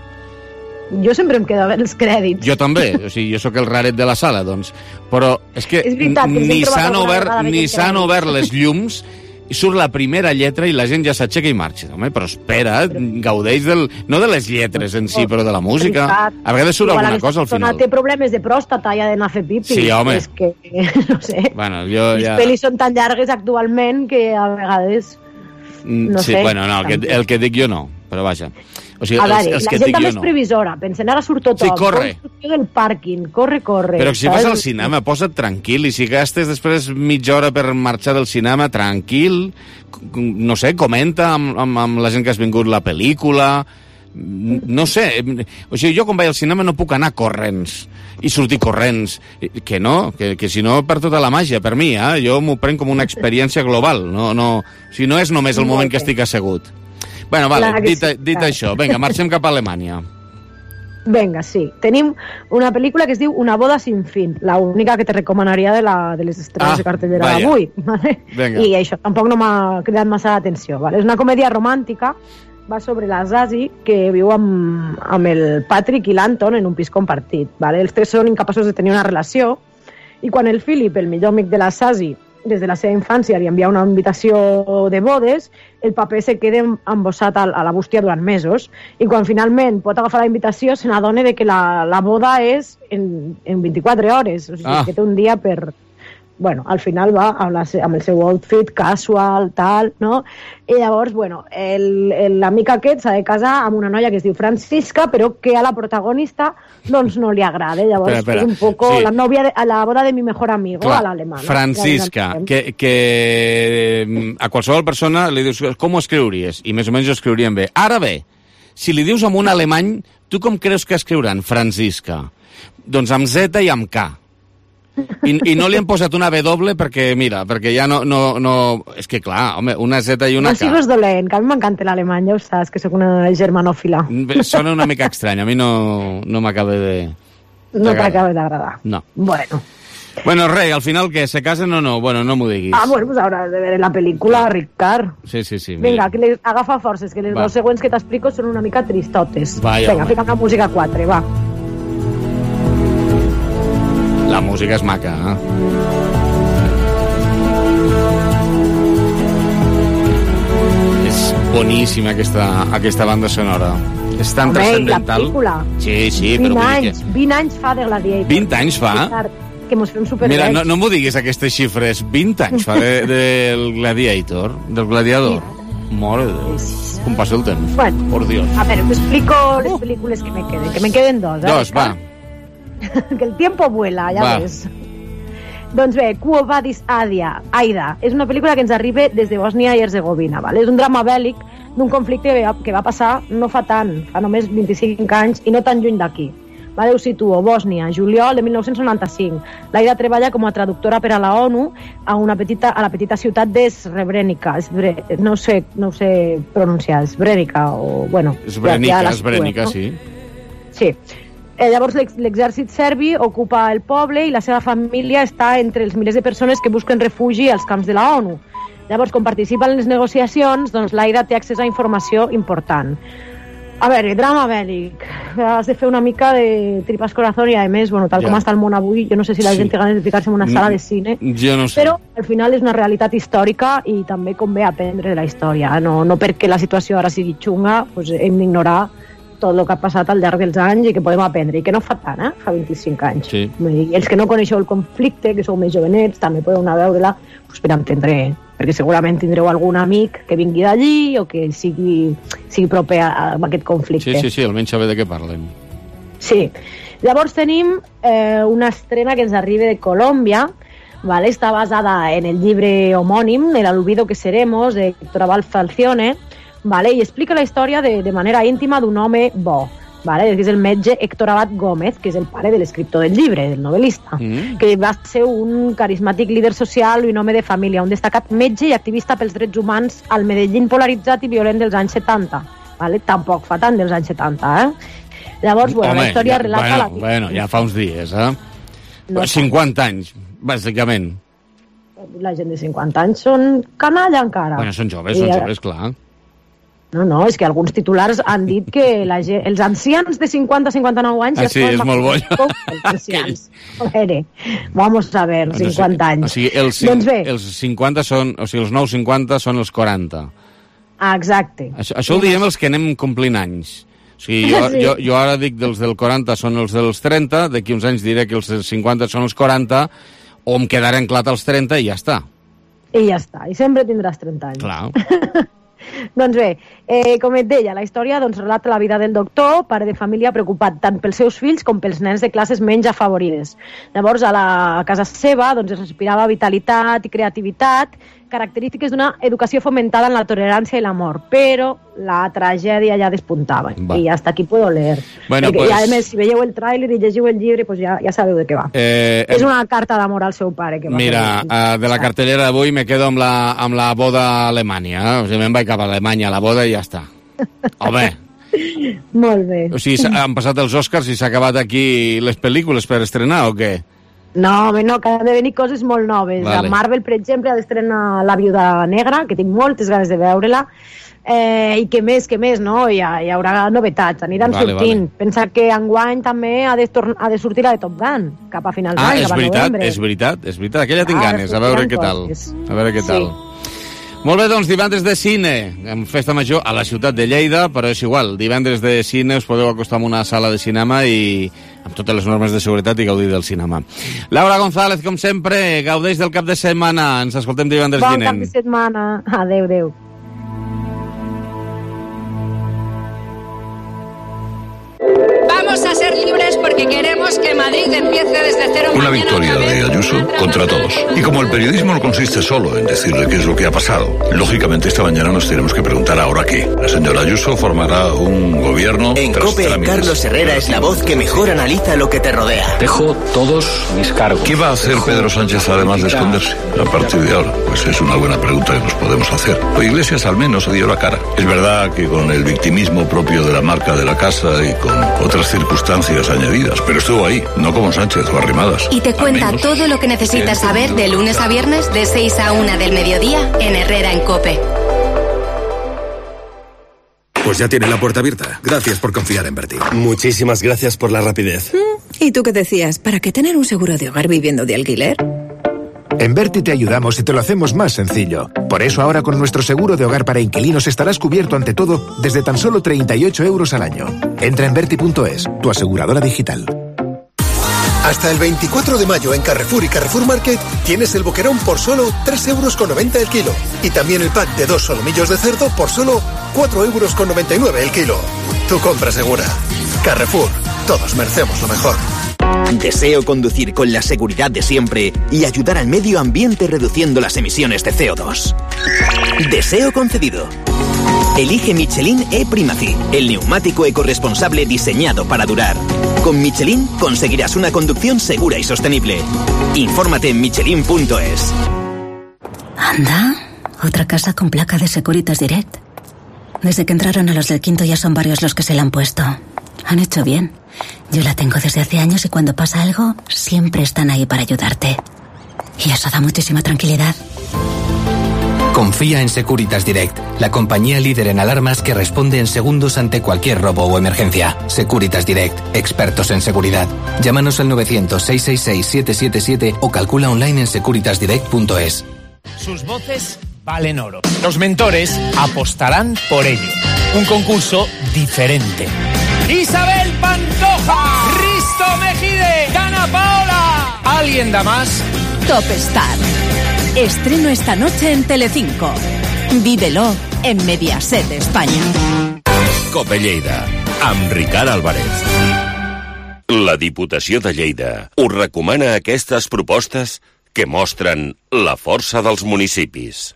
Jo sempre em quedo a veure els crèdits. Jo també, o sigui, jo sóc el raret de la sala, doncs. Però és que, és veritat, que ni s'han obert, ni s'han obert les llums i surt la primera lletra i la gent ja s'aixeca i marxa. Home, però espera, gaudeix del, no de les lletres en si, però de la música. A vegades surt alguna cosa al final. Té problemes de pròstata, ja d'anar a fer pipi. Sí, home. És que, no sé, bueno, jo les ja... pel·lis són tan llargues actualment que a vegades... No sí, sé, bueno, no, el que, el que dic jo no, però vaja. O sigui, a veure, els, els la que gent també és no. previsora, pensen, ara surt tothom. Sí, corre. Construcció del pàrquing, corre, corre. Però si vas al cinema, posa't tranquil, i si gastes després mitja hora per marxar del cinema, tranquil, no sé, comenta amb, amb, amb la gent que has vingut la pel·lícula, no sé, o sigui, jo quan vaig al cinema no puc anar corrents i sortir corrents, que no, que, que si no per tota la màgia, per mi, eh? Jo m'ho prenc com una experiència global, no, no, si no és només el moment que estic assegut. Bueno, vale, dit, sí, dit clar. Això, vinga, marxem cap a Alemanya. Vinga, sí. Tenim una pel·lícula que es diu Una boda sin fin, la única que te recomanaria de, la, de les estrenes ah, de cartellera d'avui. Vale? I això tampoc no m'ha cridat massa l'atenció. Vale? És una comèdia romàntica, va sobre la Zazie, que viu amb, amb el Patrick i l'Anton en un pis compartit. Vale? Els tres són incapaços de tenir una relació, i quan el Philip, el millor amic de la Zazie, des de la seva infància li envia una invitació de bodes, el paper se queda embossat a la bústia durant mesos, i quan finalment pot agafar la invitació se n'adona de que la, la boda és en, en vint-i-quatre hores, o sigui, ah. que té un dia per... Bueno, al final va amb, la, amb el seu outfit casual, tal, no? I llavors, bueno, l'amic aquest s'ha de casar amb una noia que es diu Francisca, però que a la protagonista doncs no li agrada. Llavors, espera, espera. És un poco sí. la novia de, a la boda de mi mejor amigo, clar, a l'alemana. Francisca, que, que a qualsevol persona li dius com ho escriuries? I més o menys ho escriurien bé. Ara bé, si li dius amb un alemany, tu com creus que escriuran Francisca? Doncs amb Z i amb K. I, I no li han posat una W perquè, mira, perquè ja no... no, no... És que, clar, home, una Z i una no K. sigues dolent, que a mi m'encanta l'alemany, ja ho saps, que sóc una germanòfila. Sona una mica estrany, a mi no, no m'acaba de... No t'acaba d'agradar. No. Bueno. Bueno, rei, al final, què? ¿Se casen o no? Bueno, no m'ho diguis. Ah, bueno, pues habrás de ver la película, Ricard. Sí, sí, sí. Vinga, que les agafa forces, que les Va. dos següents que t'explico són una mica tristotes. Vaya, Vinga, home. fica una música quatre, va. La música és maca, eh? És boníssima aquesta, aquesta banda sonora. És tan Home, i la transcendental. pel·lícula. Sí, sí, però vint vull dir anys, que... vint anys fa de Gladiator. vint anys fa? Ricard, que mos fem supervells. Mira, no, no m'ho diguis aquestes xifres. vint anys fa de, del Gladiator, del Gladiador. Mare de Déu, com passa el temps. Bueno, por Dios. A ver, te explico les pel·lícules que me queden. Que me queden dos, eh? Dos, va. Que el tiempo vuela, ja Va. ves. Doncs bé, Quo Vadis Aida, Aida, és una pel·lícula que ens arriba des de Bòsnia i Herzegovina, ¿vale? És un drama bèl·lic d'un conflicte que va, que va passar no fa tant, fa només vint-i-cinc anys i no tan lluny d'aquí. Vale, us situo, Bòsnia, juliol de mil nou-cents noranta-cinc. L'Aida treballa com a traductora per a la ONU a, una petita, a la petita ciutat de Srebrenica. Sbre, no, sé, no ho sé pronunciar, Srebrenica o... Bueno, Srebrenica, ja, ja Srebrenica, no? sí. Sí. Eh, llavors l'ex- l'exèrcit serbi ocupa el poble i la seva família està entre els milers de persones que busquen refugi als camps de la ONU. Llavors, com participa en les negociacions, doncs l'Aida té accés a informació important. A veure, drama bèl·lic. Has de fer una mica de tripas corazón i, a més, bueno, tal Ja. com està el món avui, jo no sé si la Sí. gent té ganes de ficar-se en una sala de cine, Jo no sé. però al final és una realitat històrica i també convé aprendre de la història. No, no perquè la situació ara sigui xunga, doncs hem d'ignorar tot el que ha passat al llarg dels anys i que podem aprendre, i que no fa tant, eh? Fa vint-i-cinc anys. Sí. I els que no coneixeu el conflicte, que sou més jovenets, també podeu anar a veure-la doncs, per entendre, perquè segurament tindreu algun amic que vingui d'allí o que sigui, sigui proper a, a aquest conflicte. Sí, sí, sí, almenys saber de què parlen. Sí. Llavors tenim eh, una estrena que ens arriba de Colòmbia, ¿vale? Està basada en el llibre homònim, El olvido que seremos, de Héctor Abad Falcione, ¿vale? I explica la història de, de manera íntima d'un home bo, ¿vale? Que és el metge Héctor Abad Gómez, que és el pare de l'escriptor del llibre, del novel·lista, Mm. que va ser un carismàtic líder social i un home de família, un destacat metge i activista pels drets humans al Medellín polaritzat i violent dels anys setanta. ¿Vale? Tampoc fa tant dels anys setanta, eh? Llavors, bueno, Home, la història ja, relata bueno, la vida. bueno, ja fa uns dies, eh? No cinquanta anys, bàsicament. La gent de cinquanta anys són canalla encara. Bueno, són joves, I, són eh, joves, clar. No, no, és que alguns titulars han dit que la gent, els ancians de cinquanta a cinquanta-nou anys... Ah, ja sí, es és poden molt bo. vacunar. Els ancians. A veure, vamos a ver, cinquanta anys. O sigui, els, cin- Doncs bé, els cinquanta són... O sigui, els nous cinquanta són els quaranta. ah, exacte. Això, això ho diem els que anem complint anys. O sigui, jo, Sí. jo, jo ara dic dels del quaranta són els dels trenta, d'aquí uns anys diré que els dels cinquanta són els quaranta, o em quedaré anclat als trenta i ja està. I ja està, i sempre tindràs trenta anys. Clar. Doncs bé, eh, com et deia, la història doncs, relata la vida del doctor, pare de família preocupat tant pels seus fills com pels nens de classes menys afavorides. Llavors, a la a casa seva doncs, es respirava vitalitat i creativitat, característiques d'una educació fomentada en la tolerància i l'amor, però la tragèdia ja despuntava. Va. I hasta aquí puedo leer. Bueno, Perquè, pues- I a més, si veieu el tràiler i llegiu el llibre, pues ja, ja sabeu de què va. Eh, És una carta d'amor al seu pare. Que va Mira, fer. uh, de la cartellera d'avui me quedo amb la, amb la boda a Alemanya. Eh? O sigui, me'n vaig cap a Alemanya a la boda i ja està. Home, Molt bé. o sigui, s'ha- han passat els Oscars i s'ha acabat aquí les pel·lícules per estrenar o què? No, home, no, que han de venir coses molt noves. Vale. Vale. Marvel, per exemple, ha d'estrenar La viuda negra, que tinc moltes ganes de veure-la, eh, i que més, que més, no? Hi, ha, hi haurà novetats, aniran Vale, sortint. Pensa que enguany també ha de, torn- ha de sortir la de Top Gun, cap a finals Ah, d'any, és cap a veritat, novembre. és veritat, és veritat. Aquella tinc Ara ganes, a veure què sortiran tal. coses. A veure què Sí. tal. Molt bé, doncs divendres de cine, en festa major a la ciutat de Lleida, però és igual, divendres de cine us podeu acostar a una sala de cinema i amb totes les normes de seguretat i gaudir del cinema. Laura González, com sempre, gaudeix del cap de setmana, ens escoltem divendres Bon cap vinent. de setmana. Adéu, adéu. Vamos a ser libres porque queremos que Madrid empiece desde cero. Una victoria de Ayuso contra todos. Y como el periodismo no consiste solo en decirle qué es lo que ha pasado, lógicamente esta mañana nos tenemos que preguntar ahora qué. La señora Ayuso formará un gobierno. En COPE, Carlos Herrera es la voz que mejor analiza lo que te rodea. Dejo todos mis cargos. ¿Qué va a hacer Pedro Sánchez además de esconderse? A partir de ahora, pues es una buena pregunta que nos podemos hacer. O Iglesias al menos se dio la cara. Es verdad que con el victimismo propio de la marca de la casa y con otras circunstancias añadidas, pero estuvo ahí, no como Sánchez o Arrimadas. Y te cuenta todo lo que necesitas saber de lunes a viernes de seis a una del mediodía en Herrera en COPE. Pues ya tiene la puerta abierta. Gracias por confiar en Berti. Muchísimas gracias por la rapidez. ¿Y tú qué decías? ¿Para qué tener un seguro de hogar viviendo de alquiler? En Berti te ayudamos y te lo hacemos más sencillo. Por eso ahora con nuestro seguro de hogar para inquilinos estarás cubierto ante todo desde tan solo treinta y ocho euros al año. Entra en berti punto es, tu aseguradora digital. Hasta el veinticuatro de mayo en Carrefour y Carrefour Market tienes el boquerón por solo tres euros con noventa el kilo. Y también el pack de dos solomillos de cerdo por solo cuatro euros con noventa y nueve el kilo. Tu compra segura. Carrefour. Todos merecemos lo mejor. Deseo conducir con la seguridad de siempre y ayudar al medio ambiente reduciendo las emisiones de C O dos. Deseo concedido. Elige Michelin E-Primacy, el neumático ecorresponsable diseñado para durar. Con Michelin conseguirás una conducción segura y sostenible. Infórmate en michelin punto es. Anda, otra casa con placa de Securitas Direct. Desde que entraron a los del quinto ya son varios los que se la han puesto. Han hecho bien. Yo la tengo desde hace años y cuando pasa algo, siempre están ahí para ayudarte. Y eso da muchísima tranquilidad. Confía en Securitas Direct, la compañía líder en alarmas que responde en segundos ante cualquier robo o emergencia. Securitas Direct, expertos en seguridad. Llámanos al novecientos, seiscientos sesenta y seis, siete siete siete o calcula online en securitas direct punto es. Sus voces valen oro. Los mentores apostarán por ello. Un concurso diferente. Isabel Pantoja, Risto Mejide, Dana Paola. ¿Alguien da más? Top Star. Estreno esta noche en Telecinco. Vívelo en Mediaset España. COPE Lleida, amb Ricard Álvarez. La Diputació de Lleida us recomana aquestes propostes que mostren la força dels municipis.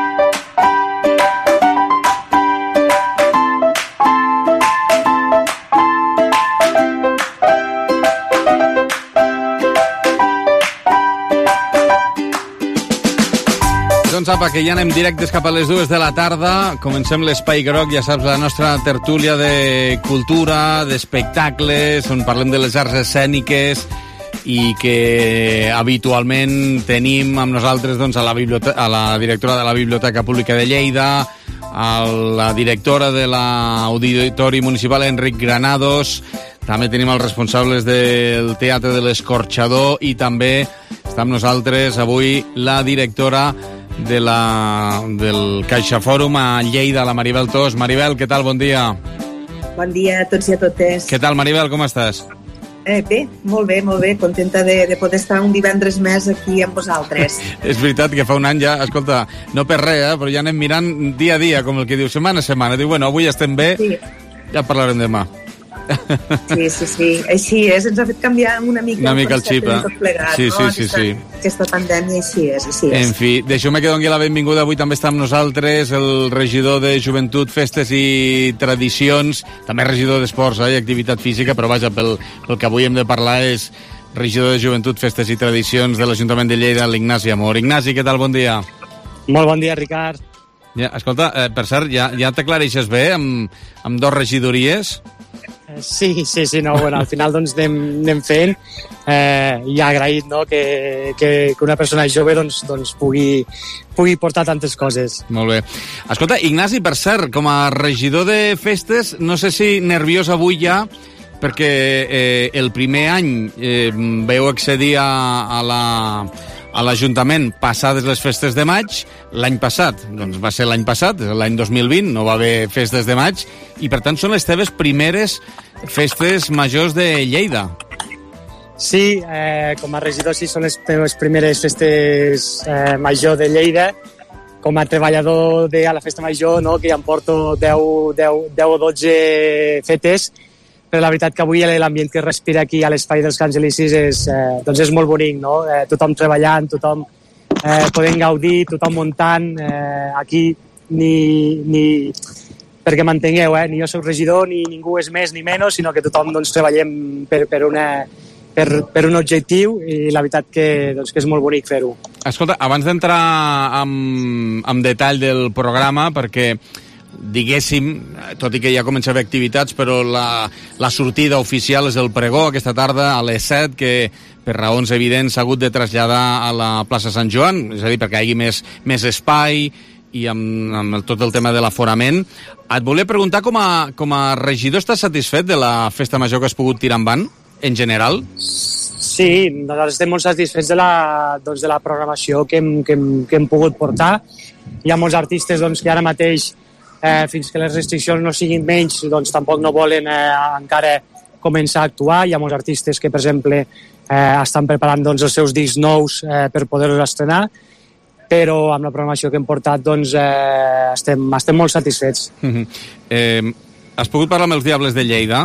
Doncs apa, que ja anem directes cap a les dues de la tarda. Comencem l'Espai Groc, ja saps, la nostra tertúlia de cultura, d'espectacles, on parlem de les arts escèniques i que habitualment tenim amb nosaltres doncs, a, la a la directora de la Biblioteca Pública de Lleida, a la directora de l'Auditori Municipal, Enric Granados, també tenim els responsables del Teatre de l'Escorxador i també està amb nosaltres avui la directora de la, del CaixaFòrum a Lleida, la Maribel Tos. Maribel, què tal? Bon dia. Bon dia a tots i a totes. Què tal, Maribel? Com estàs? Eh, bé, molt bé, molt bé. Contenta de, de poder estar un divendres més aquí amb vosaltres. És veritat que fa un any ja, escolta, no per res, eh, però ja anem mirant dia a dia, com el que diu, setmana a setmana. Diu, bueno, avui estem bé, sí. Ja parlarem demà. Sí, sí, sí. Així és, ens ha fet canviar una mica, una mica el xip, eh? Plegat, sí, sí, no? sí, aquesta, sí. Aquesta pandèmia així és, així és. En fi, deixeu-me que doni la benvinguda. Avui també està amb nosaltres el regidor de Joventut, Festes i Tradicions, també regidor d'Esports eh, i Activitat Física, però vaja, pel, pel que avui hem de parlar és regidor de Joventut, Festes i Tradicions de l'Ajuntament de Lleida, l'Ignasi Amor. Ignasi, què tal? Bon dia. Molt bon dia, Ricard. Ja, escolta, eh, per cert, ja, ja t'aclareixes bé amb, amb dos regidories? Sí, sí, sí, no, bueno, al final doncs anem, anem fent eh, i agraït no, que, que, que una persona jove doncs, doncs pugui, pugui portar tantes coses. Molt bé. Escolta, Ignasi, per cert, com a regidor de festes, no sé si nerviós avui ja, perquè eh, el primer any eh, veu accedir a, a la... a l'Ajuntament passades les festes de maig, l'any passat, doncs va ser l'any passat, l'any dos mil vint, no va haver festes de maig, i per tant són les teves primeres festes majors de Lleida. Sí, eh, com a regidor sí, són les meves primeres festes eh, major de Lleida. Com a treballador de a la festa major, no, que ja em porto deu, deu, deu o dotze fetes, però la veritat que avui l'ambient que respira aquí a l'espai dels Camps Elisis és, eh, doncs és molt bonic, no? Eh, tothom treballant, tothom eh, podent gaudir, tothom muntant, eh, aquí ni, ni perquè m'entengueu, eh, ni jo soc regidor, ni ningú és més ni menys, sinó que tothom doncs, treballem per, per, una, per, per un objectiu i la veritat que, doncs, que és molt bonic fer-ho. Escolta, abans d'entrar en, en detall del programa, perquè diguéssim, tot i que ja comença a haver activitats, però la, la sortida oficial és el pregó aquesta tarda a les set, que per raons evidents s'ha hagut de traslladar a la plaça Sant Joan, és a dir, perquè hi hagi més, més espai i amb, amb el, tot el tema de l'aforament. Et volia preguntar, com a, com a regidor, estàs satisfet de la festa major que has pogut tirar endavant, en general? Sí, nosaltres estem molt satisfets de la, doncs, de la programació que hem, que, hem, que hem pogut portar. Hi ha molts artistes doncs, que ara mateix Eh, fins que les restriccions no siguin menys, doncs tampoc no volen eh, encara començar a actuar. Hi ha molts artistes que, per exemple, eh, estan preparant doncs, els seus discs nous eh, per poder-los estrenar, però amb la programació que hem portat doncs, eh, estem, estem molt satisfets. Mm-hmm. eh, has pogut parlar amb els Diables de Lleida?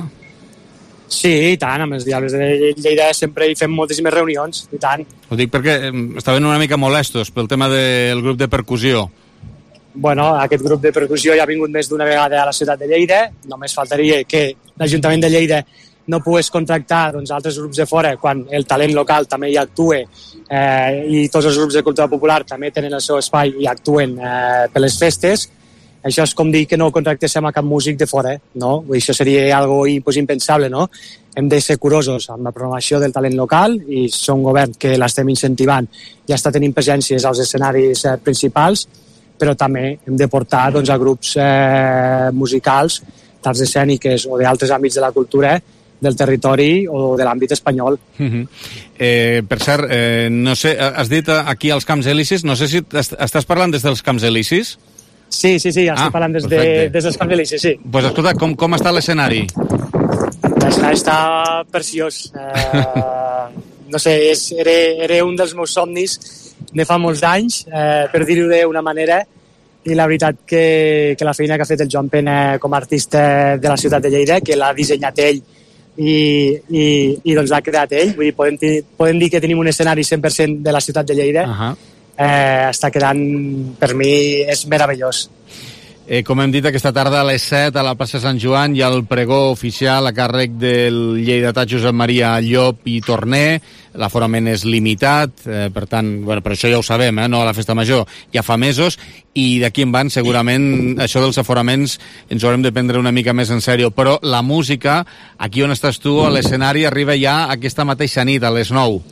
Sí, i tant, amb els Diables de Lleida sempre hi fem moltíssimes reunions, i tant. Ho dic perquè eh, estaven una mica molestos pel tema del grup de percussió. Bueno, aquest grup de percussió ja ha vingut més d'una vegada a la ciutat de Lleida. Només faltaria que l'Ajuntament de Lleida no pogués contractar doncs, altres grups de fora quan el talent local també hi actua eh, i tots els grups de cultura popular també tenen el seu espai i actuen eh, per les festes. Això és com dir que no contractéssim a cap músic de fora, no? Això seria algo pues, impensable, no? Hem de ser curosos amb la programació del talent local i som un govern que l'estem incentivant i està tenint presències als escenaris eh, principals, però també hem de portar doncs, a grups eh, musicals, d'arts escèniques o d'altres àmbits de la cultura del territori o de l'àmbit espanyol. Uh-huh. eh, per cert, eh, no sé, has dit aquí als Camps Elisis, no sé si est estàs parlant des dels Camps Elisis? Sí, sí, sí, estic ah, parlant des, de, des dels Camps Elisis, sí. Pues escolta, com, com està l'escenari? L'escenari està preciós. Eh, no sé, és, era, era un dels meus somnis de fa molts anys, eh, per dir-ho d'una manera, i la veritat que, que la feina que ha fet el Joan Pena com a artista de la ciutat de Lleida, que l'ha dissenyat ell i, i, i doncs l'ha creat ell, vull dir, podem, podem dir que tenim un escenari cent per cent de la ciutat de Lleida, uh-huh. eh, està quedant, per mi, és meravellós. Eh, com hem dit, aquesta tarda a les set a la plaça Sant Joan hi ha el pregó oficial a càrrec del lleidatà Josep Maria Llop i Torner. L'aforament és limitat, eh, per tant, bueno, per això ja ho sabem, eh, no a la festa major, ja fa mesos, i d'aquí en van segurament això dels aforaments ens haurem de prendre una mica més en sèrio, però la música, aquí on estàs tu, a l'escenari, arriba ja aquesta mateixa nit, a les nou.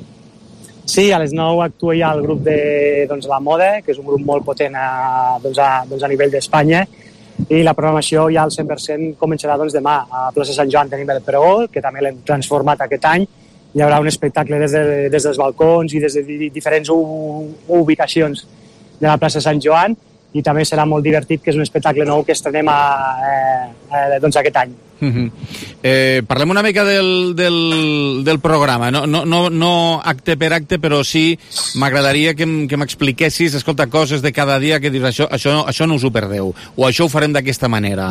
Sí, a les nou actua ja el grup de doncs, La Moda, que és un grup molt potent a, doncs a, doncs a nivell d'Espanya, i la programació ja al cent per cent començarà doncs, demà. A plaça Sant Joan tenim el pregó, que també l'hem transformat aquest any. Hi haurà un espectacle des, de, des dels balcons i des de diferents ubicacions de la plaça Sant Joan, i també serà molt divertit, que és un espectacle nou que estrenem a, eh, eh, doncs aquest any. Uh-huh. eh, parlem una mica del, del, del programa, no, no, no, no acte per acte, però sí m'agradaria que, que m'expliquessis, escolta, coses de cada dia que dius, això, això, això no us ho perdeu, o això ho farem d'aquesta manera.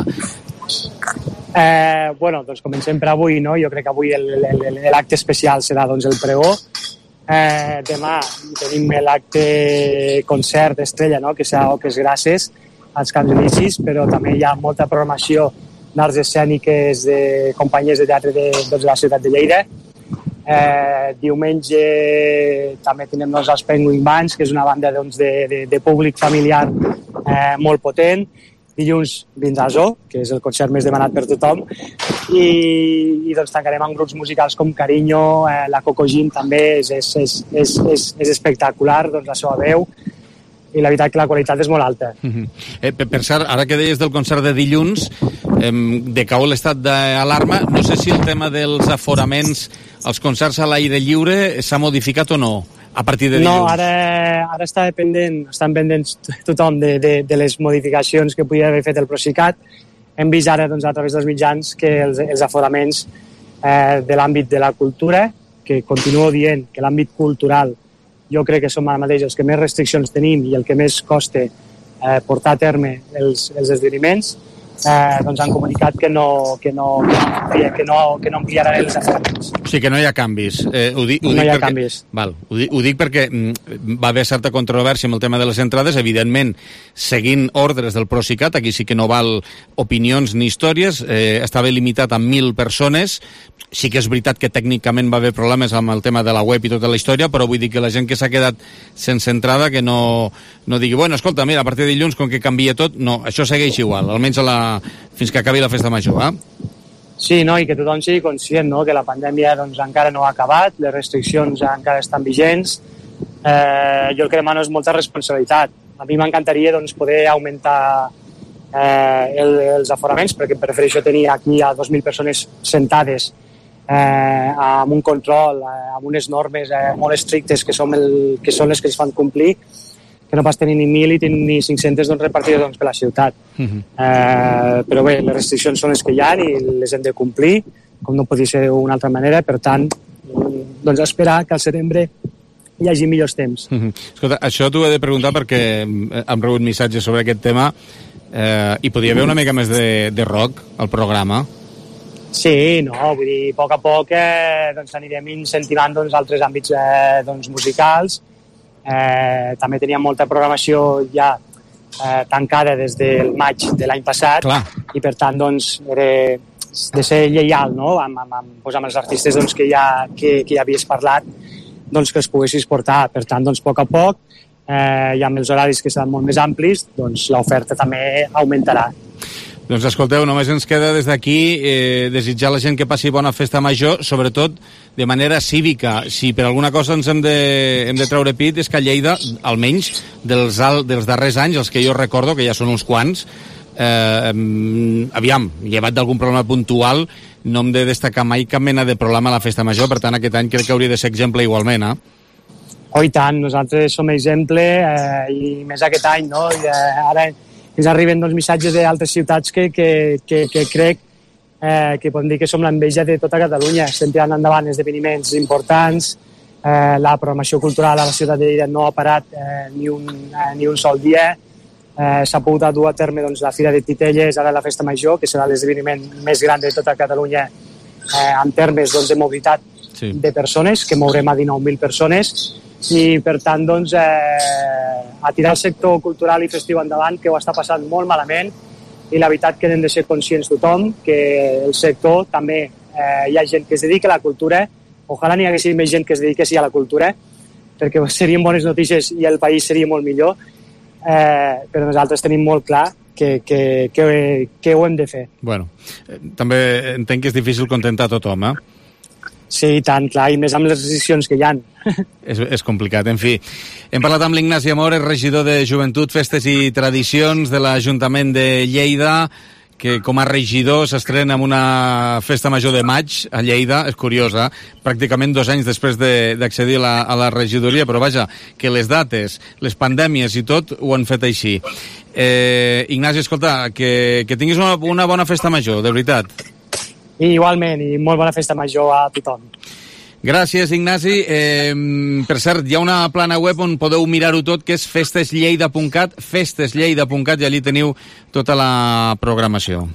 Eh, bueno, doncs comencem per avui, no? Jo crec que avui l'acte especial serà doncs, el pregó. Eh, demà tenim l'acte concert estrella, no? Que serà Oques Grasses als Camps Elisis, però també hi ha molta programació d'arts escèniques de companyies de teatre de, doncs, de la ciutat de Lleida. Eh, diumenge també tenim doncs, els Penguin Bands, que és una banda doncs, de, de, de públic familiar eh, molt potent. Dilluns vindrà Zo, que és el concert més demanat per tothom, i, i doncs tancarem amb grups musicals com Carinyo, eh, la Coco Gin també és, és, és, és, és, és espectacular, doncs la seva veu, i la veritat que la qualitat és molt alta. Uh-huh. eh, per, per cert, ara que deies del concert de dilluns, eh, decau l'estat d'alarma, no sé si el tema dels aforaments, els concerts a l'aire lliure, s'ha modificat o no? A partir de dilluns. No, ara, ara està dependent, estan pendents tothom de, de, de les modificacions que podia haver fet el Procicat. Hem vist ara doncs, a través dels mitjans que els, els aforaments eh, de l'àmbit de la cultura, que continuo dient que l'àmbit cultural jo crec que som ara mateix els que més restriccions tenim i el que més costa eh, portar a terme els, els esdeveniments, eh, doncs han comunicat que no, que no, que no, que no ampliaran els aforaments. O sigui que no hi ha canvis. Eh, ho dic, ho no dic hi ha perquè, canvis. Val, ho, dic, ho dic perquè mm, va haver certa controvèrsia amb el tema de les entrades, evidentment, seguint ordres del Procicat, aquí sí que no val opinions ni històries, eh, estava limitat a mil persones, sí que és veritat que tècnicament va haver problemes amb el tema de la web i tota la història, però vull dir que la gent que s'ha quedat sense entrada, que no, no digui, bueno, escolta, mira, a partir de dilluns, com que canvia tot, no, això segueix igual, almenys a la, fins que acabi la festa major, eh? Sí, no, i que tothom sigui conscient, no?, que la pandèmia doncs, encara no ha acabat, les restriccions encara estan vigents. Eh, jo el que demano és molta responsabilitat. A mi m'encantaria doncs, poder augmentar eh, el, els aforaments, perquè prefereixo tenir aquí a dos mil persones sentades eh, amb un control, eh, amb unes normes eh, molt estrictes que són, el, que són les que es fan complir, que no pas tenir ni mil i ni cinc-centes doncs, repartides doncs, per la ciutat. Uh-huh. eh, però bé, les restriccions són les que hi ha i les hem de complir, com no podria ser d'una altra manera, per tant, doncs esperar que al setembre hi hagi millors temps. Uh-huh. Escolta, això t'ho he de preguntar perquè hem rebut missatges sobre aquest tema eh, i podria haver una mica més de, de rock al programa. Sí, no, vull dir, a poc a poc eh, doncs, anirem incentivant doncs, altres àmbits eh, doncs, musicals. Eh, també teníem molta programació ja eh, tancada des del maig de l'any passat. Clar. I per tant doncs, era de ser lleial, no?, amb, amb, amb, doncs, amb els artistes doncs, que, ja, que, que ja havies parlat, doncs, que els poguessis portar. Per tant, doncs, a poc a poc, eh, i amb els horaris que seran molt més amplis, doncs, l'oferta també augmentarà. Doncs escolteu, només ens queda des d'aquí eh, desitjar a la gent que passi bona festa major, sobretot de manera cívica. Si per alguna cosa ens hem de, hem de treure pit és que a Lleida, almenys dels, dels darrers anys, els que jo recordo, que ja són uns quants, eh, aviam, llevat d'algun problema puntual, no hem de destacar mai cap mena de problema a la festa major, per tant aquest any crec que hauria de ser exemple igualment, eh? Oh, i tant, nosaltres som exemple eh, i més aquest any, no? I, eh, ara ens arriben doncs, missatges d'altres ciutats que, que, que, que crec eh, que podem dir que som l'enveja de tota Catalunya. Estem tirant endavant esdeveniments importants, eh, la programació cultural a la ciutat de Lleida no ha parat eh, ni, un, eh, ni un sol dia, eh, s'ha pogut dur a terme doncs, la Fira de Titelles, ara la Festa Major, que serà l'esdeveniment més gran de tota Catalunya eh, en termes doncs, de mobilitat sí. de persones, que mourem a dinou mil persones, i per tant doncs, eh, a tirar el sector cultural i festiu endavant, que ho està passant molt malament, i la veritat que hem de ser conscients tothom que el sector també eh, hi ha gent que es dedica a la cultura, ojalà n'hi hagués més gent que es dediquessi a la cultura, perquè serien bones notícies i el país seria molt millor, eh, però nosaltres tenim molt clar que, que, que, que ho hem de fer. Bueno, eh, també entenc que és difícil contentar tothom, eh? Sí, tant, clar, i més amb les restriccions que hi ha. és, és complicat, en fi. Hem parlat amb l'Ignasi Amor, regidor de Joventut, Festes i Tradicions de l'Ajuntament de Lleida, que com a regidor s'estrena amb una festa major de maig a Lleida. És curiosa, pràcticament dos anys després d'accedir a, la, a la regidoria, però vaja, que les dates, les pandèmies i tot ho han fet així. Eh, Ignasi, escolta, que, que tinguis una, una bona festa major, de veritat. I igualment, i molt bona festa major a tothom. Gràcies, Ignasi. Eh, per cert, hi ha una plana web on podeu mirar-ho tot, que és festeslleida punt cat, festeslleida punt cat, i allí teniu tota la programació.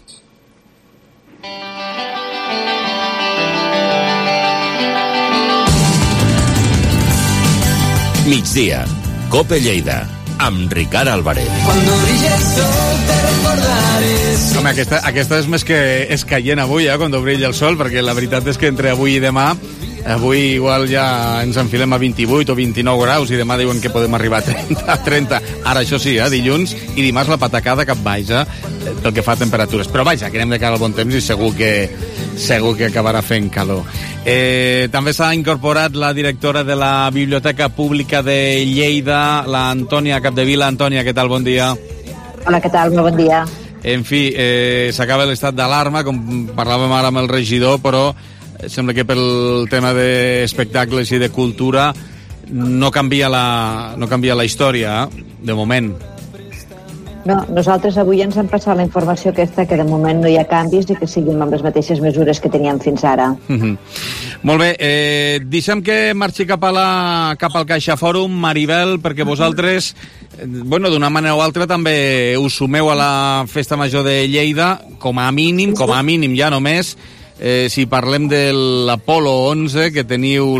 Migdia, Cope Lleida, amb Ricard Álvarez. Cuando brille el sol te recordaré. Home, aquesta, aquesta és més que escaient avui, eh, quan brilla el sol, perquè la veritat és que entre avui i demà, avui igual ja ens enfilem a vint-i-vuit o vint-i-nou graus i demà diuen que podem arribar a trenta, a trenta. Ara, això sí, eh, dilluns i dimarts la patacada cap baix, eh, pel que fa a temperatures. Però vaja, que anem de cara al bon temps i segur que, segur que acabarà fent calor. Eh, també s'ha incorporat la directora de la Biblioteca Pública de Lleida, la Antònia Capdevila. Antònia, què tal? Bon dia. Hola, què tal? Molt bon dia. En fi, eh, s'acaba l'estat d'alarma, com parlàvem ara amb el regidor, però sembla que pel tema d'espectacles i de cultura no canvia la, no canvia la història, eh? De moment. No, nosaltres avui ens hem passat la informació aquesta que de moment no hi ha canvis i que siguin amb les mateixes mesures que teníem fins ara. Mm-hmm. Molt bé, eh, deixem que marxi cap, a la, cap al Caixa Fòrum, Maribel, perquè vosaltres, eh, bueno, d'una manera o altra també us sumeu a la Festa Major de Lleida, com a mínim, com a mínim ja només, eh, si parlem de l'Apolo onze, que teniu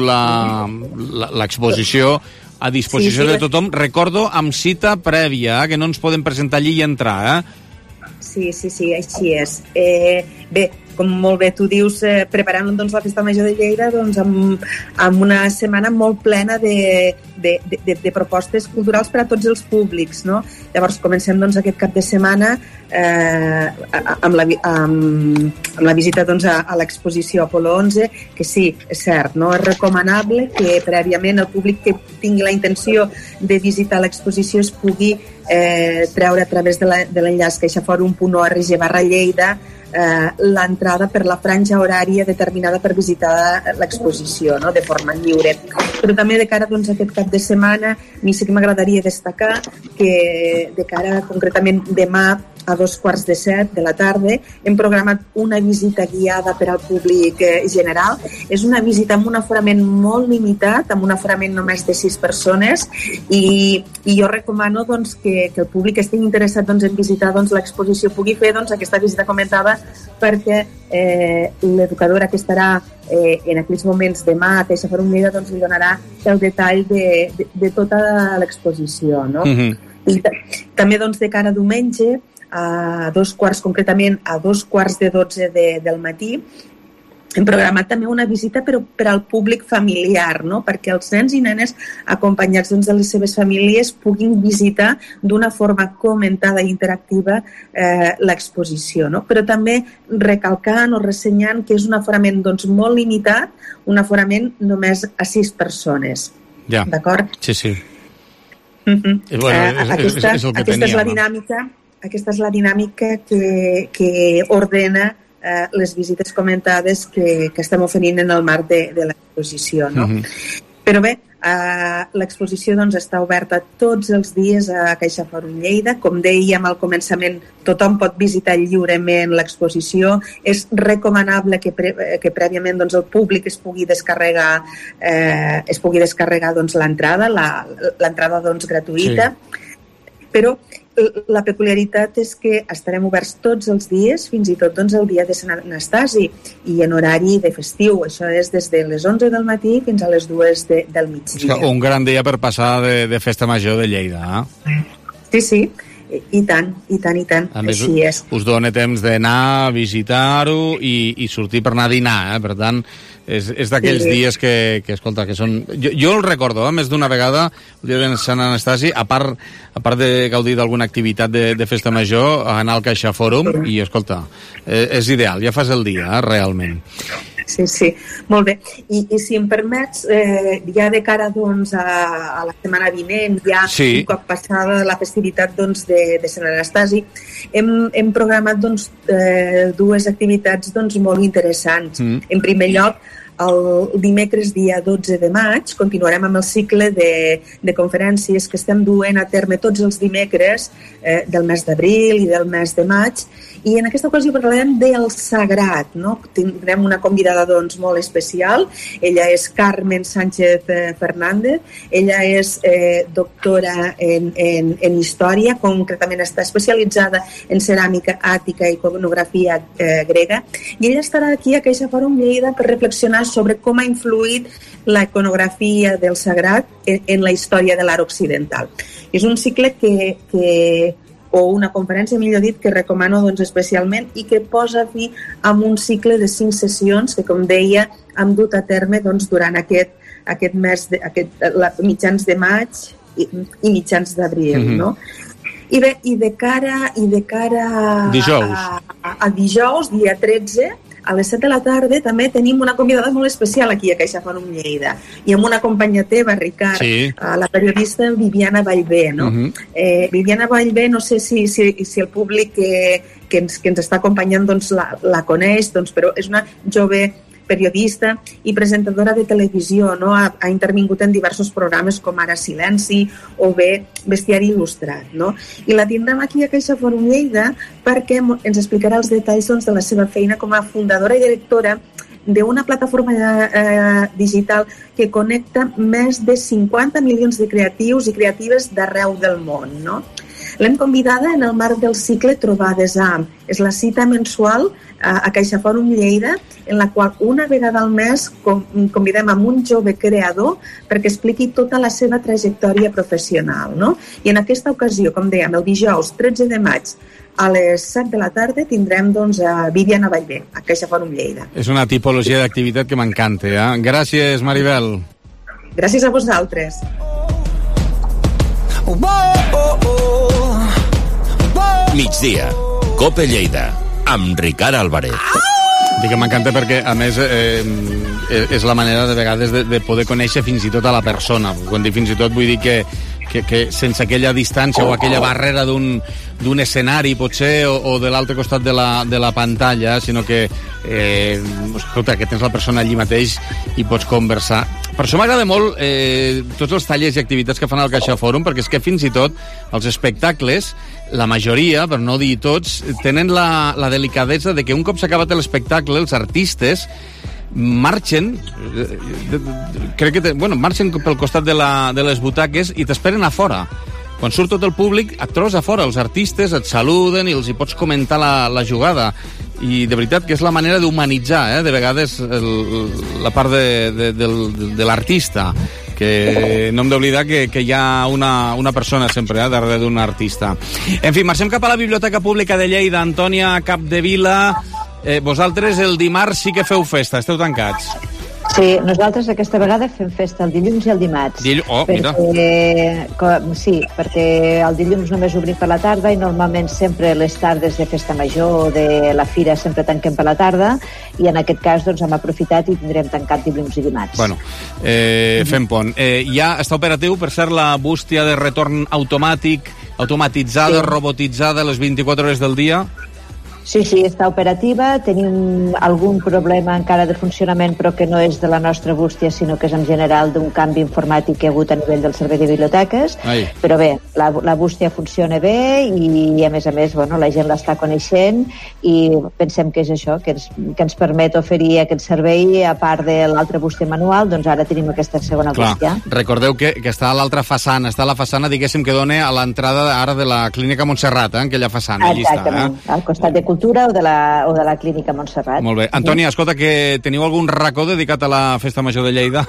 l'exposició a disposició sí, sí, de tothom. Recordo amb cita prèvia, eh, que no ens podem presentar allí i entrar, eh? Sí, sí, sí, així és. Eh, bé, com molt bé tu dius, eh, preparant doncs, la Festa Major de Lleida doncs, amb, amb una setmana molt plena de, de, de, de propostes culturals per a tots els públics, no? Llavors comencem doncs, aquest cap de setmana eh, amb, la, amb, amb la visita doncs, a, a l'exposició Apolo onze, que sí, és cert, no? És recomanable que prèviament el públic que tingui la intenció de visitar l'exposició es pugui eh, treure a través de l'enllaç caixaforum punt org barra Lleida eh, l'entrada per la franja horària determinada per visitar l'exposició, no? De forma lliure. Però també de cara doncs, a aquest cap de setmana, a mi sí que m'agradaria destacar que de cara concretament demà a dos quarts de set de la tarda hem programat una visita guiada per al públic eh, general. És una visita amb un aforament molt limitat, amb un aforament només de sis persones i, i jo recomano doncs, que, que el públic que estigui interessat doncs, en visitar doncs, l'exposició pugui fer doncs, aquesta visita comentada perquè eh, l'educadora que estarà eh, en aquells moments demà a Caixa Fòrum Lleida doncs, li donarà el detall de, de, de tota l'exposició, no? Mm-hmm. I també doncs, de cara a diumenge a dos quarts, concretament a dos quarts de dotze de, del matí, hem programat també una visita però per al públic familiar, no? Perquè els nens i nenes acompanyats doncs, de les seves famílies puguin visitar d'una forma comentada i interactiva eh, l'exposició, no? Però també recalcant o ressenyant que és un aforament doncs, molt limitat, un aforament només a sis persones. Ja. D'acord? Sí, sí. Mm-hmm. I bueno, és, aquesta, és, és el que aquesta teníem. És la dinàmica, aquesta és la dinàmica que, que ordena eh, les visites comentades que, que estem oferint en el marc de, de l'exposició, no? Mm-hmm. Però bé, eh, l'exposició doncs, està oberta tots els dies a Caixa Fòrum Lleida. Com dèiem al començament, tothom pot visitar lliurement l'exposició. És recomanable que, pre, que prèviament doncs, el públic es pugui descarregar, eh, es pugui descarregar doncs, l'entrada, la, l'entrada doncs, gratuïta. Sí. Però la peculiaritat és que estarem oberts tots els dies, fins i tot doncs, el dia de Sant Anastasi, i en horari de festiu. Això és des de les onze del matí fins a les dues de, del migdia. Un gran dia per passar de, de Festa Major de Lleida, eh? Sí, sí. I tant, i tant, i tant. A més, així és. Us dona temps d'anar a visitar-ho i, i sortir per anar a dinar, eh? Per tant, és, és d'aquells sí. dies que, que, escolta, que són... Jo, jo el recordo, eh? Més d'una vegada, el dia de Sant Anastasi, a part, a part de gaudir d'alguna activitat de, de Festa Major, anar al Caixa Fòrum i, escolta, eh, és ideal, ja fas el dia, eh? Realment. Sí, sí, molt bé. I, i si em permets, eh, ja de cara doncs, a, a la setmana vinent, ja sí. un cop passada la festivitat doncs, de, de Sant Anastasi, hem, hem programat doncs, eh, dues activitats doncs, molt interessants. Mm. En primer lloc, el dimecres dia dotze de maig continuarem amb el cicle de, de conferències que estem duent a terme tots els dimecres eh, del mes d'abril i del mes de maig, i en aquesta ocasió parlarem del sagrat, no? Tindrem una convidada doncs, molt especial. Ella és Carmen Sánchez Fernández, ella és eh, doctora en, en, en història, concretament està especialitzada en ceràmica àtica i iconografia eh, grega, i ella estarà aquí a Caixa Fòrum Lleida per reflexionar sobre com ha influït la iconografia del sagrat en, en la història de l'art occidental. És un cicle que, que o una conferència, millor dit, que recomano doncs, especialment i que posa fi a un cicle de cinc sessions que, com deia, hem dut a terme doncs, durant aquest, aquest mes, de, aquest, la, mitjans de maig i, i mitjans d'abril, mm-hmm. no? I bé, i de cara, i de cara dijous. A, a, a dijous, dia tretze, a les set de la tarda també tenim una convidada molt especial aquí a Caixa Fòrum Lleida, i amb una companya teva, Ricard, sí. la periodista Viviana Vallvé, no? Uh-huh. eh, Viviana Vallvé, no sé si, si, si el públic que, que, ens, que ens està acompanyant doncs, la, la coneix, doncs, però és una jove periodista i presentadora de televisió, no? Ha, ha intervingut en diversos programes com ara Silenci o bé Bestiari Il·lustrat, no? I la tindrem aquí a CaixaForum Lleida perquè ens explicarà els detalls, doncs, de la seva feina com a fundadora i directora d'una plataforma eh, digital que connecta més de cinquanta milions de creatius i creatives d'arreu del món, no? L'hem convidada en el marc del cicle Trobades A. És la cita mensual a CaixaForum Lleida, en la qual una vegada al mes convidem amb un jove creador perquè expliqui tota la seva trajectòria professional, no? I en aquesta ocasió, com dèiem, el dijous tretze de maig a les set de la tarda tindrem, doncs, a Viviana Vallvé, a CaixaForum Lleida. És una tipologia d'activitat que m'encanta, eh? Gràcies, Maribel. Gràcies a vosaltres. Migdia, Cope Lleida, amb Ricard Álvarez. Dic que m'encanta perquè, a més, eh, és la manera de vegades de, de poder conèixer fins i tot a la persona. Quan dic fins i tot vull dir que, que, que sense aquella distància o aquella barrera d'un d'un escenari, potser, o, o de l'altre costat de la, de la pantalla, sinó que, eh, escolta, que tens la persona allí mateix i pots conversar. Per això m'agrada molt eh, tots els tallers i activitats que fan al CaixaForum, perquè és que fins i tot els espectacles, la majoria, per no dir tots, tenen la, la delicadesa de que un cop s'ha acabat l'espectacle, els artistes marxen, crec que te, bueno, marxen pel costat de, la, de les butaques i t'esperen a fora. Quan surt tot el públic, et trobes a fora, els artistes et saluden i els hi pots comentar la, la jugada. I de veritat que és la manera d'humanitzar, eh, de vegades, el, la part de, de, de, de l'artista, que no hem d'oblidar que, que hi ha una, una persona sempre eh, darrere d'un artista. En fi, marxem cap a la Biblioteca Pública de Lleida. Antònia Capdevila, eh, vosaltres el dimarts sí que feu festa, esteu tancats. Sí, nosaltres aquesta vegada fem festa el dilluns i el dimarts. Dill... Oh, mira. Perquè, sí, perquè el dilluns només obrim per la tarda i normalment sempre les tardes de festa major o de la fira sempre tanquem per la tarda i en aquest cas doncs hem aprofitat i tindrem tancat dilluns i dimarts. Bueno, eh, fem pont. Eh, ja està operatiu, per cert, la bústia de retorn automàtic, automatitzada, sí. robotitzada les vint-i-quatre hores del dia? Sí, sí, està operativa. Tenim algun problema encara de funcionament, però que no és de la nostra bústia, sinó que és en general d'un canvi informàtic que hi ha hagut a nivell del servei de biblioteques. Ai. Però bé, la, la bústia funciona bé i, a més a més, bueno, la gent l'està coneixent i pensem que és això, que ens, que ens permet oferir aquest servei a part de l'altra bústia manual, doncs ara tenim aquesta segona Clar. bústia. Recordeu que, que està a l'altra façana, està a la façana, diguéssim, que dona a l'entrada ara de la Clínica Montserrat, eh, aquella façana. Exactament, està, eh? Al costat de Cultura o de la, o de la Clínica Montserrat. Molt bé. Antònia, escolta, que teniu algun racó dedicat a la Festa Major de Lleida?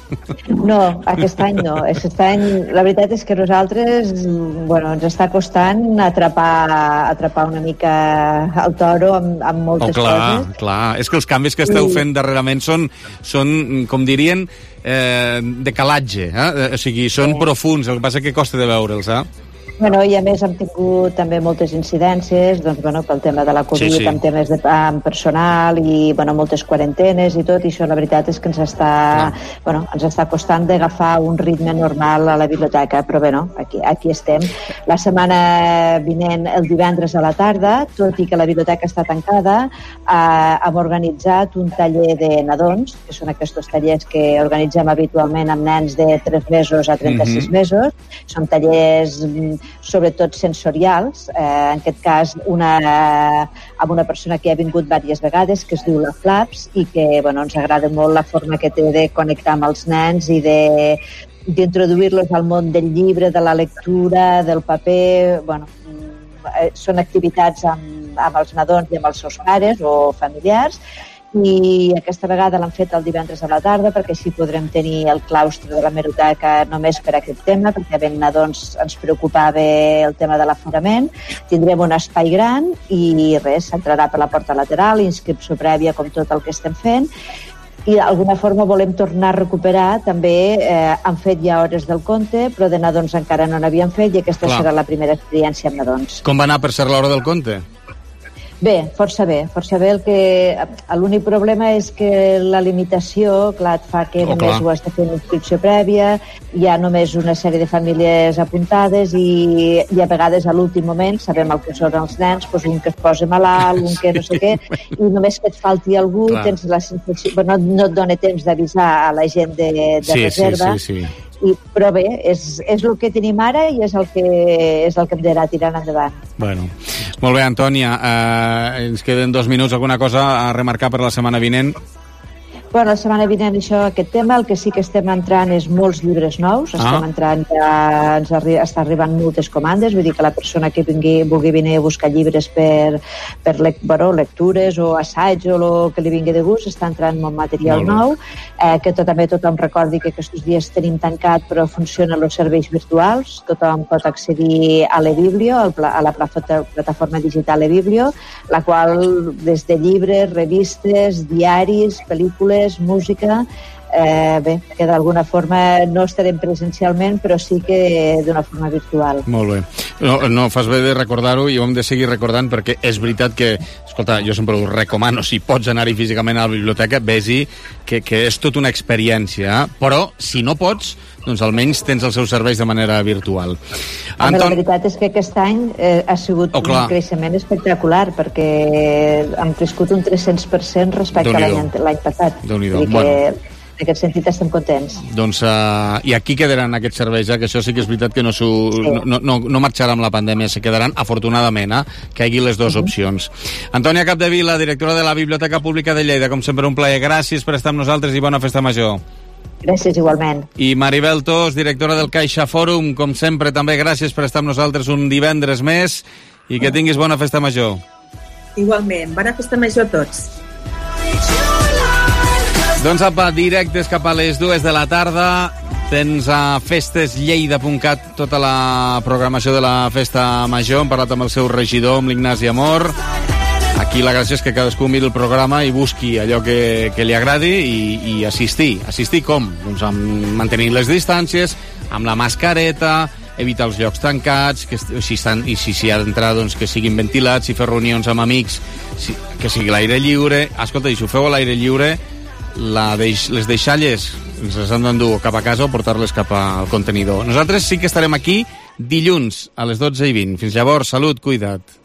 No, aquest any no. Aquest any, la veritat és que nosaltres, bueno, ens està costant atrapar, atrapar una mica el toro amb, amb moltes oh, clar, coses. Clar, és que els canvis que esteu fent darrerament són, són com dirien, eh, de calatge, eh? O sigui, són sí. profuns, el que passa que costa de veure'ls, eh? Bueno, i a més hem tingut també moltes incidències, doncs, bueno, pel tema de la Covid, sí, sí. amb temes de amb personal i, bueno, moltes quarantenes i tot, i això la veritat és que ens està, no. bueno, ens està costant d'agafar un ritme normal a la biblioteca, però bé, no, aquí, aquí estem. La setmana vinent, el divendres a la tarda, tot i que la biblioteca està tancada, eh, hem organitzat un taller de nadons, que són aquests tallers que organitzem habitualment amb nens de tres mesos a trenta-sis mm-hmm. mesos. Són tallers sobretot sensorials, eh, en aquest cas una, amb una persona que ha vingut diverses vegades, que es diu la Flaps, i que bueno, ens agrada molt la forma que té de connectar amb els nens i de d'introduir-los al món del llibre, de la lectura, del paper. Bueno, són activitats amb, amb els nadons i amb els seus pares o familiars, i aquesta vegada l'han fet el divendres a la tarda perquè així podrem tenir el claustre de la hemeroteca només per aquest tema, perquè ben nadons ens preocupava el tema de l'aforament. Tindrem un espai gran i res, s'entrarà per la porta lateral, inscripció prèvia com tot el que estem fent, i d'alguna forma volem tornar a recuperar també, eh, han fet ja hores del conte, però de nadons encara no n'havien fet i aquesta Clar. serà la primera experiència amb nadons. Com va anar per ser l'hora del conte? Bé, força bé, força bé. El que l'únic problema és que la limitació, clar, et fa que oh, només clar. ho has de fer una inscripció prèvia, hi ha només una sèrie de famílies apuntades i, i a vegades a l'últim moment sabem el que són els nens, doncs un que es posa malalt, un que no sé què, i només que et falti algú, clar. tens la sensació, no, no et dona temps d'avisar a la gent de, de sí, reserva. Sí, sí, sí. I, però bé, és, és el que tenim ara i és el que, és el que hem d'anar tirant endavant. Bueno, molt bé, Antònia, eh, ens queden dos minuts, alguna cosa a remarcar per la setmana vinent? Bueno, la setmana vinent això, aquest tema, el que sí que estem entrant és molts llibres nous, ah. estem entrant ja, ens arri està arribant moltes comandes, vull dir que la persona que vingui, vulgui venir a buscar llibres per, per le bueno, lectures o assaig o el que li vingui de gust, està entrant molt material molt nou, eh, que tot, també tothom recordi que aquests dies tenim tancat però funcionen els serveis virtuals, tothom pot accedir a l'eBiblio, a la plataforma digital eBiblio, la qual des de llibres, revistes, diaris, pel·lícules, música, eh, bé, que d'alguna forma no estarem presencialment, però sí que d'una forma virtual. Molt bé. No, no fas bé de recordar-ho i ho hem de seguir recordant perquè és veritat que, escolta, jo sempre ho recomano, si pots anar-hi físicament a la biblioteca, vés-hi, que, que és tota una experiència, eh? Però si no pots, doncs almenys tens els seus serveis de manera virtual. Anton... La veritat és que aquest any eh, ha sigut oh, un creixement espectacular perquè hem crescut un tres-cents per cent respecte a l'any passat. Déu-n'hi-do. Que... Bueno. En aquest sentit estem contents. Doncs, uh, i aquí quedaran aquests serveis, eh? Que això sí que és veritat que no, sí. no, no, no marxarà amb la pandèmia, se quedaran, afortunadament, eh? Que hi hagi les dues uh -huh. opcions. Antònia Capdevila, directora de la Biblioteca Pública de Lleida, com sempre un plaer. Gràcies per estar amb nosaltres i bona festa major. Gràcies, igualment. I Maribel Tos, directora del Caixa Fòrum, com sempre, també gràcies per estar amb nosaltres un divendres més i que tinguis bona festa major. Igualment, bona festa major a tots. Doncs apa, directes cap a les dues de la tarda. Tens a festes lleida punt cat tota la programació de la festa major. Hem parlat amb el seu regidor, amb l'Ignasi Amor. Aquí la gràcia és que cadascú miri el programa i busqui allò que, que li agradi i, i assistir. Assistir com? Doncs amb mantenint les distàncies, amb la mascareta, evitar els llocs tancats, que si estan, i si s'hi ha d'entrar, doncs que siguin ventilats, si fer reunions amb amics, si, que sigui l'aire lliure. Escolta, i si ho feu a l'aire lliure, la deix, les deixalles ens les han d'endur cap a casa o portar-les cap al contenidor. Nosaltres sí que estarem aquí dilluns a les dotze i vint. Fins llavors, salut, cuida't.